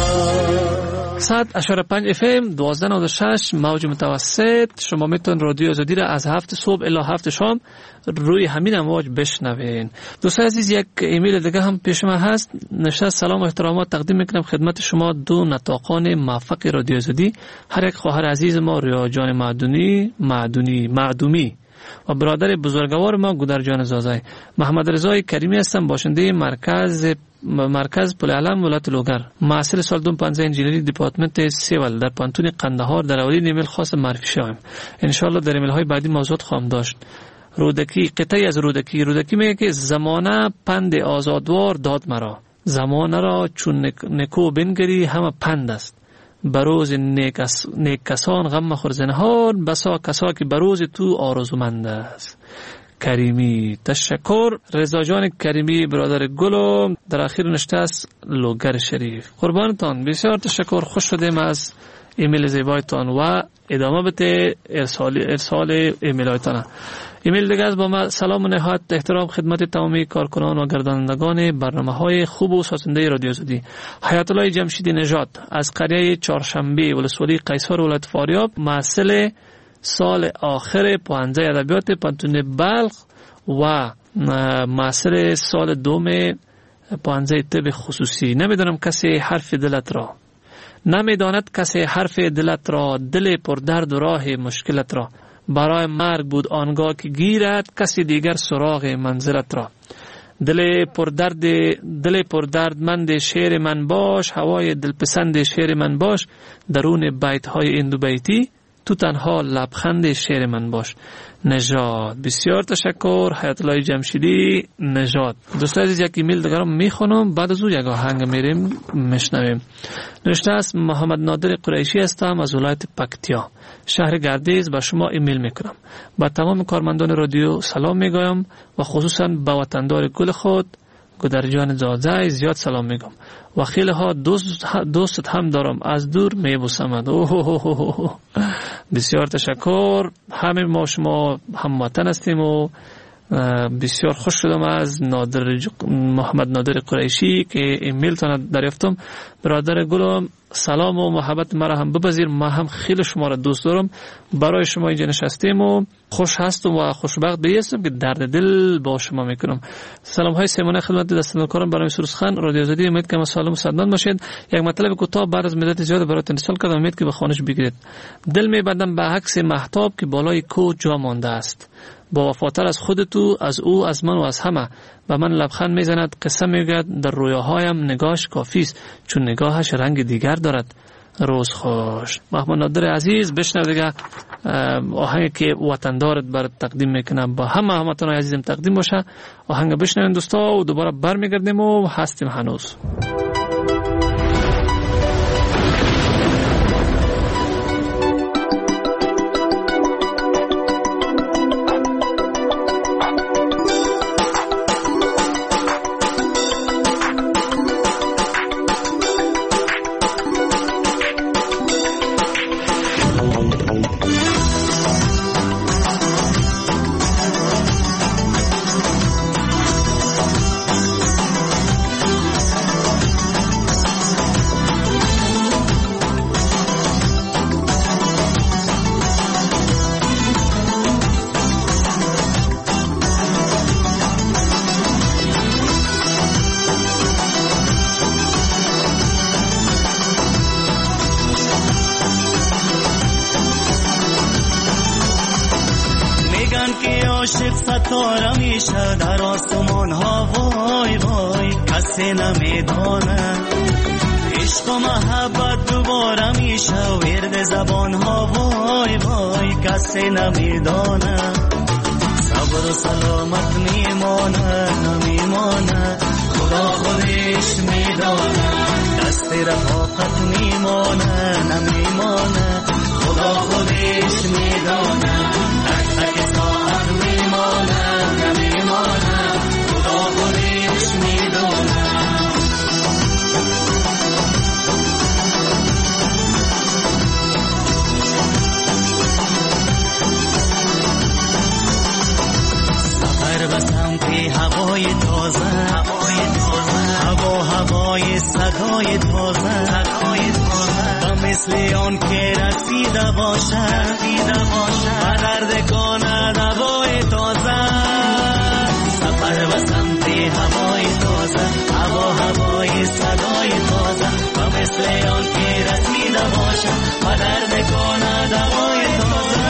Speaker 12: است.
Speaker 10: صد اشاره پنج اف ام دوازده نود و شش موج متوسط. شما میتون رادیو آزادی را از هفت صبح الی هفت شام روی همین امواج بشنوین. دوستان عزیز، یک ایمیل دیگه هم پیش ما هست. نوشته سلام و احترامات تقدیم میکنم خدمت شما دو نطاقان موفق رادیو آزادی، هر یک خواهر عزیز ما ریا جان معدونی معدونی معدومی و برادر بزرگوار ما گودر جان زازای. محمد رضای کریمی هستم، باشنده مرکز مرکز پل علم ولایت لوگر، محصل سال دو هزار و پنج انجینری دیپارتمنت سیول در پانتون قندهار. در اولین ایمیل خاص معرفی شوم. ان شاء الله در ایمیل های بعدی موضوعات خواهم داشت. رودکی، قطعی از رودکی. رودکی میگه که زمانه پند آزادوار داد مرا، زمانه را چون نکو بنگری همه پند است. بروز نیک, اس... نیک کسان غم مخور زنهار، بسا کسا که بروز تو آرزومند است. کریمی. تشکر. رضا جان کریمی برادر گلو در اخیر نشته است لوگر شریف. قربانتان، بسیار تشکر. خوش شدیم از ایمیل زیبایتان و ادامه بده ارسال ارسال ایمیل هایتان. ایمیل دیگه از با ما سلام و نهایت احترام خدمت تمامی کارکنان و گردانندگان برنامه‌های خوب و سازنده رادیو آزادی. حیات الله جمشیدی نژاد از قریه چهارشنبه ولسوالی قیصر ولایت فاریاب، محصل سال آخر پوهنځی ادبیات پانتون بلخ و محصل سال دوم پوهنځی طب خصوصی. نمیدونم کسی حرف دلت را نمیداند کسی حرف دلت را، دل پر درد و راه مشکلت را. برای مرگ بود آنگاه که گیرد کسی دیگر سراغ منزلت را. دل پر درد دل پر دردمند شعر من باش، هوای دلپسند شعر من باش. درون بیت های این دو بیتی تو تنها لبخند شعر من باش. نژاد. بسیار تشکر حیات الله جمشیدی نژاد. دوستان عزیز یک ایمیل دیگر میخونم، بعد از او یک آهنگ میریم میشنویم. نوشته است محمد نادر قریشی هستم از ولایت پکتیا، شهر گردیز. با شما ایمیل میکنم. با تمام کارمندان رادیو سلام میگویم و خصوصا به وطندار گل خود گدرجان زاده زیاد سلام میگم و خیلی ها دوست دوست هم دارم، از دور میبوسمند. اوه بسیار تشکر. همه ما شما هموطن هستیم و بسیار خوش شدم از نادر محمد نادر قریشی که ایمیل تان دریافتم. برادر گلم سلام و محبت مرا هم بپذیر، ما هم خیلی شما را دوست دارم. برای شما اینجا نشستیم و خوش هستم و خوشبخت به هستم که درد دل با شما میکنم. سلام های سیمانه خدمت دستندرکارم برای سروش خان رادیو آزادی. امید که سالم و سعادتمند باشید. یک مطلب کوتاه بعد از مدت زیاد براتون ارسال کردم، امید که به خانش بگیرید. دل میبندم به عکس مهتاب که بالای کوه جا مانده است، با وفاتر از خود تو، از او، از من و از همه. و من لبخند میزند، قصه میگوید در رویاهایم نگاهش کافی است چون نگاهش رنگ دیگر دارد. روز خوش. محمد نادر عزیز، بشنو دیگه آهنگی که وطندارت برات تقدیم میکنم، با همه هموطنان عزیزم تقدیم باشه. آهنگ بشنوین دوستا و دوباره برمیگردیم و هستیم هنوز.
Speaker 13: عاشق ستاره میشه در آسمان ها، وای وای کسی نمیدانه. عشق و محبت دوباره میشه ورد زبان ها، وای وای کسی نمیدانه. صبر و سلامت میمانه نمیمانه، خدا خودش میدانه. دست رفاقت میمانه نمیمانه، خدا خودش میدانه. تک تک ساعت میمانه نمیمانه، خدا خودش میدانه. سفر به سمت هوای تازه، هوای تازه، هوا هوای صدای تازه، صدای تازه. و مثل آن که رسیده باشه، رسیده باشه و درد کنه دوای تازه. سفر به سمت هوای تازه، هوا هوای صدای تازه. و مثل آن که رسیده باشه و درد کنه دوای تازه.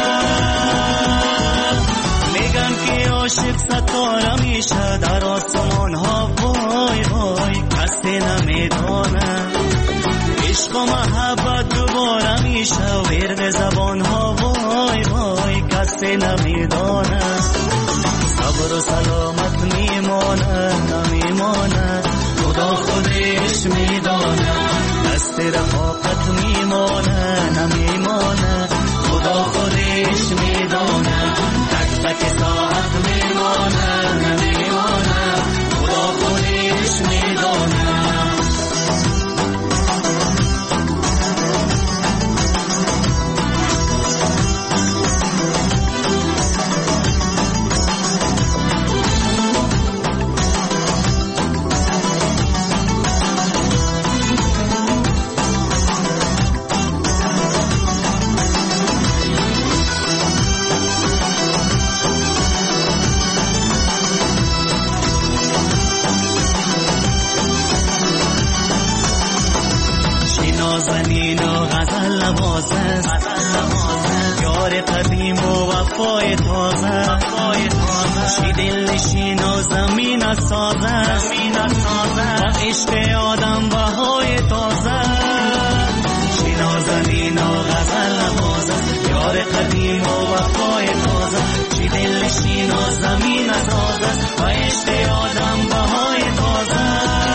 Speaker 13: میگن که عاشق ستاره میشه در آسمان ها، وای وای کسی نمیدانه. عشق و محبت دوباره میشه ورد زبان ها، وای وای کسی نمیدانه. صبر و سلامت میمانه نمیمانه، خدا خودش میدانه. دست رفاقت میمانه نمیمانه، خدا خودش میدانه. تک تک ساعت میمانه نمیمانه، خدا خودش میدانه. نازنین و غزل نواز است یار قدیم و وفای تازه چی دل نشین و زمین سازه با عشق آدم بهای تازه چی نازنین و غزل نواز است یار قدیم و وفای تازه چی دل نشین و زمین سازه با عشق آدم بهای تازه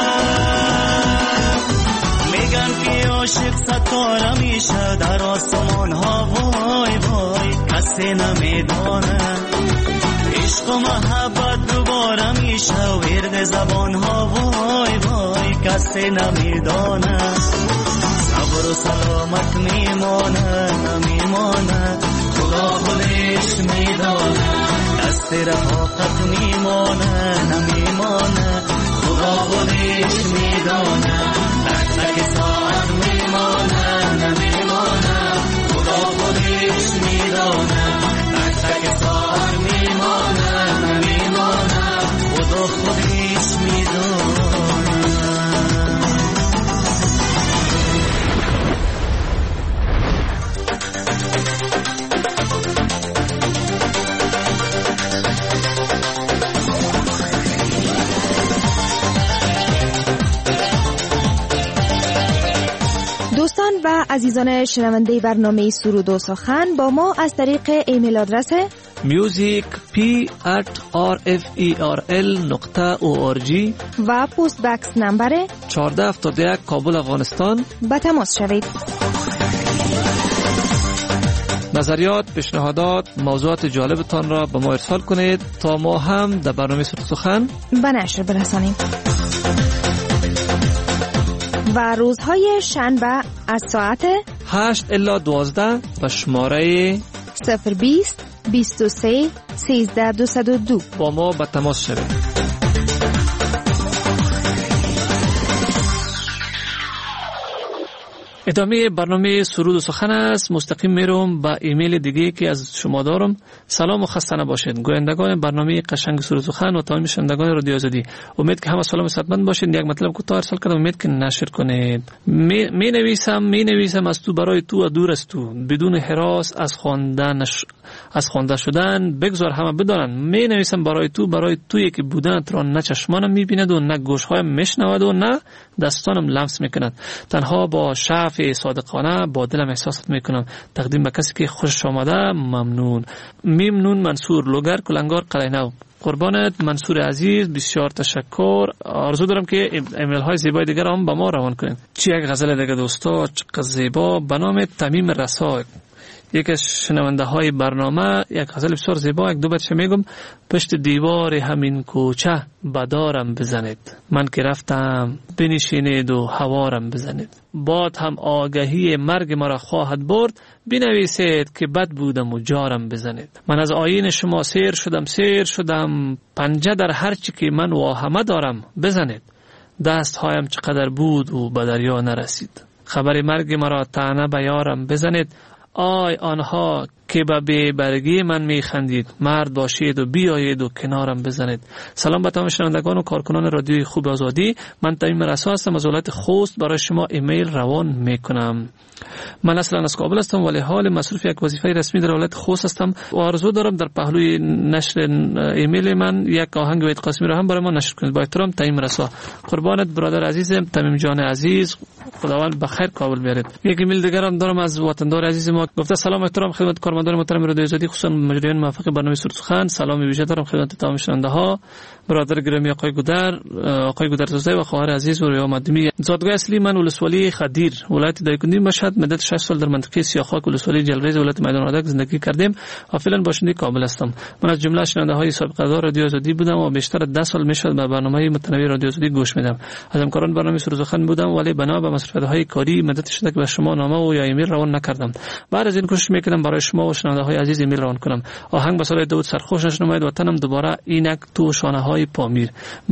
Speaker 13: میگن که عاشق ستاره میشه در آسمان ها وای وای کسی نمیدانه عشق و محبت دوباره میشه ورد زبان ها وای وای کسی نمیدانه صبر و سلامت میمانه نمیمانه خدا خودش میدانه دست رفاقت میمانه نمیمانه خدا خودش میدانه تک تک ساعت میمانه نمیمانه خدا خودش میدانه تک تک ساعت میمانه نمیمانه خدا خودش میدانه.
Speaker 14: دوستان و عزیزان شنونده برنامه سرود و سخن با ما از طریق ایمیل آدرس
Speaker 10: music p at r f e r l نقطه او آر جی
Speaker 14: و پست بکس نمبر
Speaker 10: چهارده هفتاد و یک کابل افغانستان
Speaker 14: به تماس شوید.
Speaker 10: نظریات، پیشنهادات، موضوعات جالبتان را به ما ارسال کنید تا ما هم در برنامه سرود و سخن
Speaker 14: به نشر برسانیم. و روزهای شنبه از ساعت
Speaker 10: هشت الی دوازده به شماره
Speaker 14: صفر بیست بیست و سه سیزده دویست و دو
Speaker 10: با ما به تماس شوید. ادامه برنامه سرود و سخن است. مستقیم میرم با ایمیل دیگه که از شما دارم. سلام و خسته نباشید گویندگان برنامه قشنگ سرود و سخن و تمام شنوندگان رادیو آزادی. امید که همه سلام و صحتمند باشید. یک مطلب کوتاه ارسال کردم، امید که نشر کنید. می, می نویسم می نویسم از تو برای تو و دور از تو، بدون هراس از خواندن از خوانده شدن بگذار همه بدانند. می نویسم برای تو، برای تویی که بودنت را نه چشمانم میبیند و نه گوشهایم میشنود و نه دستانم لمس میکند. تنها با شعف صادقانه با دلم احساسات میکنم. تقدیم به کسی که خوش آمده. ممنون. ممنون منصور لوگر کلنگار قلعه‌نو. قربانت منصور عزیز، بسیار تشکر. آرزو دارم که ایمیل های زیبای دیگر هم به ما روان کنید. چی یک غزل دیگه دوستا چقدر زیبا به نام تمیم رسا. یک از شنونده های برنامه یک غزل بسیار زیبا، یک دو بیتش میگم. پشت دیوار همین کوچه بدارم بزنید، من که رفتم بنشینید و هوارم بزنید. باد هم آگهی مرگ مرا خواهد برد، بنویسید که بد بودم و جارم بزنید. من از آیین شما سیر شدم سیر شدم، پنجه در هرچی که من واهمه دارم بزنید. دست هایم چقدر بود و به دریا نرسید، خبر مرگ مرا طعنه به یارم بزنید. آی آنها که به بی برگی من می خندید، مرد باشید و بیایید و کنارم بزنید. سلام به تمام شنوندگان و کارکنان رادیوی خوب آزادی. من تمیم رسا هستم از ولایت خوست. برای شما ایمیل روان می کنم. من اصلا از کابل هستم ولی حال مصروف یک وظیفه رسمی در ولایت خوست هستم و آرزو دارم در پهلوی نشر ایمیل من یک آهنگ وحید قاسمی را هم برای ما نشر کنید. با احترام تمیم رسا. قربانت برادر عزیزم تمیم جان عزیز، خداوند بخیر کابل بیارید. یک ایمیل دیگر هم دارم از وطندار عزیز ما. گفته سلام احترام خدمت کارمندان محترم رادیو آزادی، خصوصا مجریان موفق برنامه سرود و سخن. سلام ویژه دارم خدمت تمام شنونده ها. برادر گرامی آقای گودر، آقای گودرزاده و خواهر عزیز و ریا مدمی. زادگاه اصلی من ولسوالی خدیر، ولایت دایکنی مشهد. مدت شش سال در منطقه سیاخاک ولسوالی جلریز ولایت میدان وردک زندگی کردیم و فعلا باشنده کابل هستم. من از جمله شنونده های سابقه دار رادیو آزادی بودم و بیشتر از ده سال میشد به برنامه متنوع رادیو آزادی گوش میدم. از همکاران برنامه سرود و سخن بودم ولی بنا به مصرف‌های کاری مدت شده که به شما نامه و یا ایمیل روان نکردم. بعد از این کوشش میکردم برای شما و شنونده های عزیز ایمیل روان کنم. آهنگ به صدای داوود سرخوش نماید وطنم دوباره اینک تو شانه های پامیر.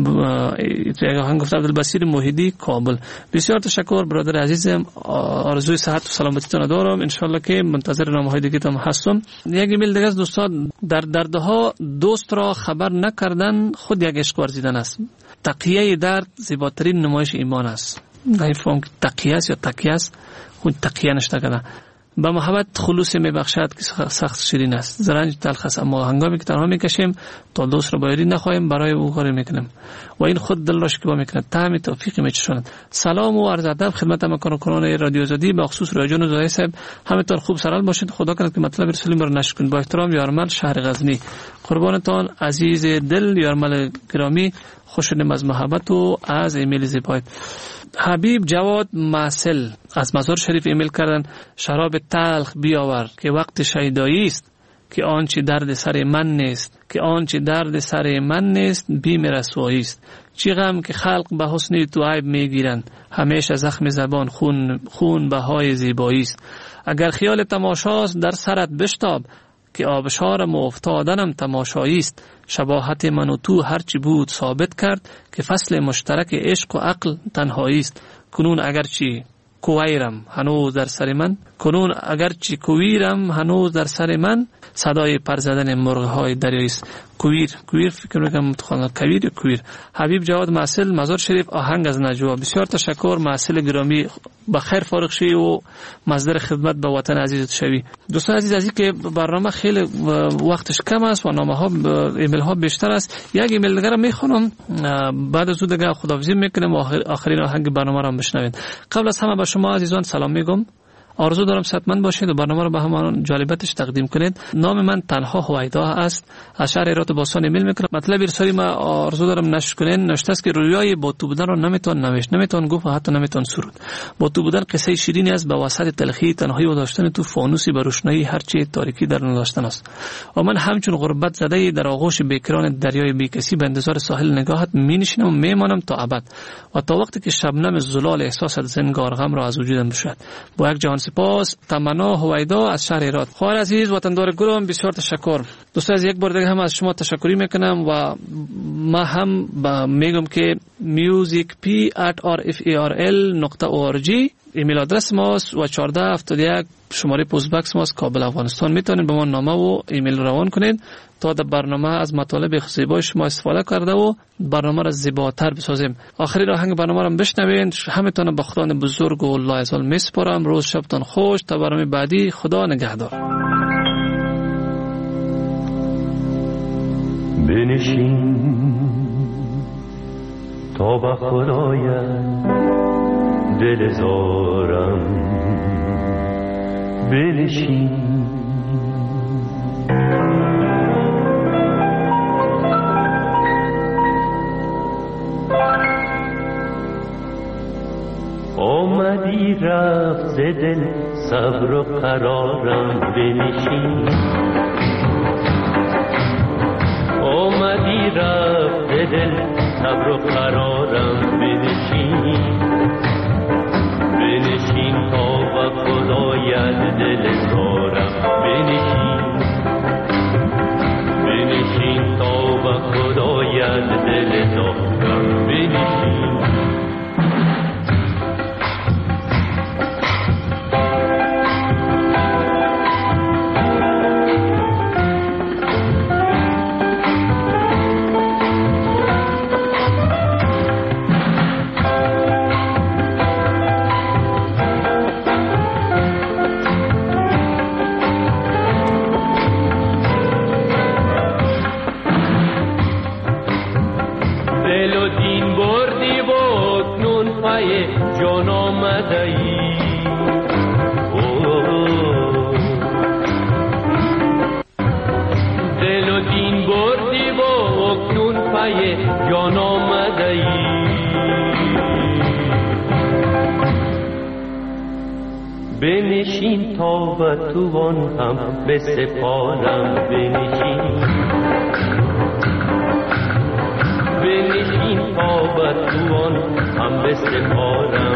Speaker 10: یک آهنگ گفته عبدالبصیر موحدی کابل. بسیار تشکر برادر عزیزم. آرزوی صحت و سلامتیتون دارم. ان شاء الله که منتظر نامه های دیگه تام هستم. یک ایمیل دیگه از دوستان، در دردها دوست را خبر نکردن خود یک عشق ورزیدن است. تقیه درد زیباترین نمایش ایمان است. نمیفهم که تقیه است یا تقیه است، خود تقیه نشته کنه. با محبت خلوص میبخشد که سخت شیرین است، زرنج تلخ است، اما هنگامی که تنها میکشیم تا دوست را بایری نخواهیم برای او کاری میکنیم و این خود دل را شکیبا میکند، طعم توفیقی میچشاند. سلام و عرض ادب خدمت همکاران رادیو آزادی، به خصوص رایجان و زاهد صاحب، همینطور خوب سرحال باشید. خدا کنه که مطلب رسولیم را نشر کنید. با احترام یارمل شهر غزنی. قربانتان عزیز دل یارمل گرامی، خوشنودم از محبت و از ایمیل زیبایت. حبیب جواد معسل از مزار شریف ایمیل کردن: شراب تلخ بیاور که وقت شیدایی است، که آنچه درد سر من نیست، که آنچه درد سر من نیست بیم رسوایی است. چی غم که خلق به حسن تو عیب میگیرند، همیشه زخم زبان خون خون بهای زیبایی است. اگر خیال تماشاست در سرت بشتاب، که آبشارم و افتادنم تماشایی است. شباهت من و تو هرچی بود ثابت کرد، که فصل مشترک عشق و عقل تنهایی است. کنون اگرچه کویرم هنوز در سر من، کنون اگرچه کویرم هنوز در سر من، صدای پر زدن مرغ های دریایی است. کویر کویر فکر میکنم متخوانم کویر یا کویر. حبیب جواد معسل مزار شریف آهنگ از نجوا. بسیار تشکر معسل گرامی، بخیر فارغ شوی و مصدر خدمت به وطن عزیزت شوی. دوستان عزیز، از اینکه برنامه خیلی وقتش کم است و نامه ها ایمیل ها بیشتر است، یک ایمیل دیگه میخونم، بعد از اون دیگه خداحافظی میکنم و آخرین آهنگ برنامه را بشنوید. قبل از همه به شما عزیزان سلام میگم. آرزو دارم صحتمند باشید و برنامه رو به همان جالبیتش تقدیم کنید. نام من تنها هویدا است، از شهر هرات باستان ایمیل میکنم. مطلب ارسالی ما آرزو دارم نشر کنین. نوشته است که رویای با تو بودن رو نمیتون نوشت، نمیتون گفت و حتی نمیتون سرود. با تو بودن قصه شیرینی است به وسط تلخی، تنهایی و داشتن تو فانوسی به روشنایی هرچی تاریکی در نداشتن است. و من همچون غربت زده در آغوش بیکران دریای بیکسی به انتظار ساحل نگاهت مینشینم و میمانم تا ابد، و تا وقتی که شبنم زلال احساس زنگار غم را از وجودم بشود. با یک جهان سپاس. تمنا هویدا از شهر هرات. خواهر عزیز وطندار گلم، بسیار تشکر. دوستان از یک بار دیگه هم از شما تشکری میکنم و ما هم میگم که music p at r f a r l نقطه org ایمیل آدرس ماست و چهارده هفتاد و یک شماره پست باکس ماست کابل افغانستان. میتونید به ما نامه و ایمیل روان کنید تا در برنامه از مطالب زیبای شما استفاده کرده و برنامه را زیباتر بسازیم. آخرین آهنگ برنامه را بشنوین. همتون به خدای بزرگ و لایزال میسپارم. روز شبتان خوش. تا برنامه بعدی، خدا نگهدار.
Speaker 15: بنشین تا به خدایت دل زارم، بنشین آمدی رفت ز دل صبر و قرارم، بنشین آمدی رفت ز دل صبر و قرارم، بنشین بنشین تا به خدایت دل زارم، بنشین بنشین تا به خدایت دل زارم، بنشین جان آمده ای، دل و دین بردی و اکنون پی جان آمده ای. بنشین تا به توان هم بسپارم، بنشین بنشین تا به توان هم بسپارم،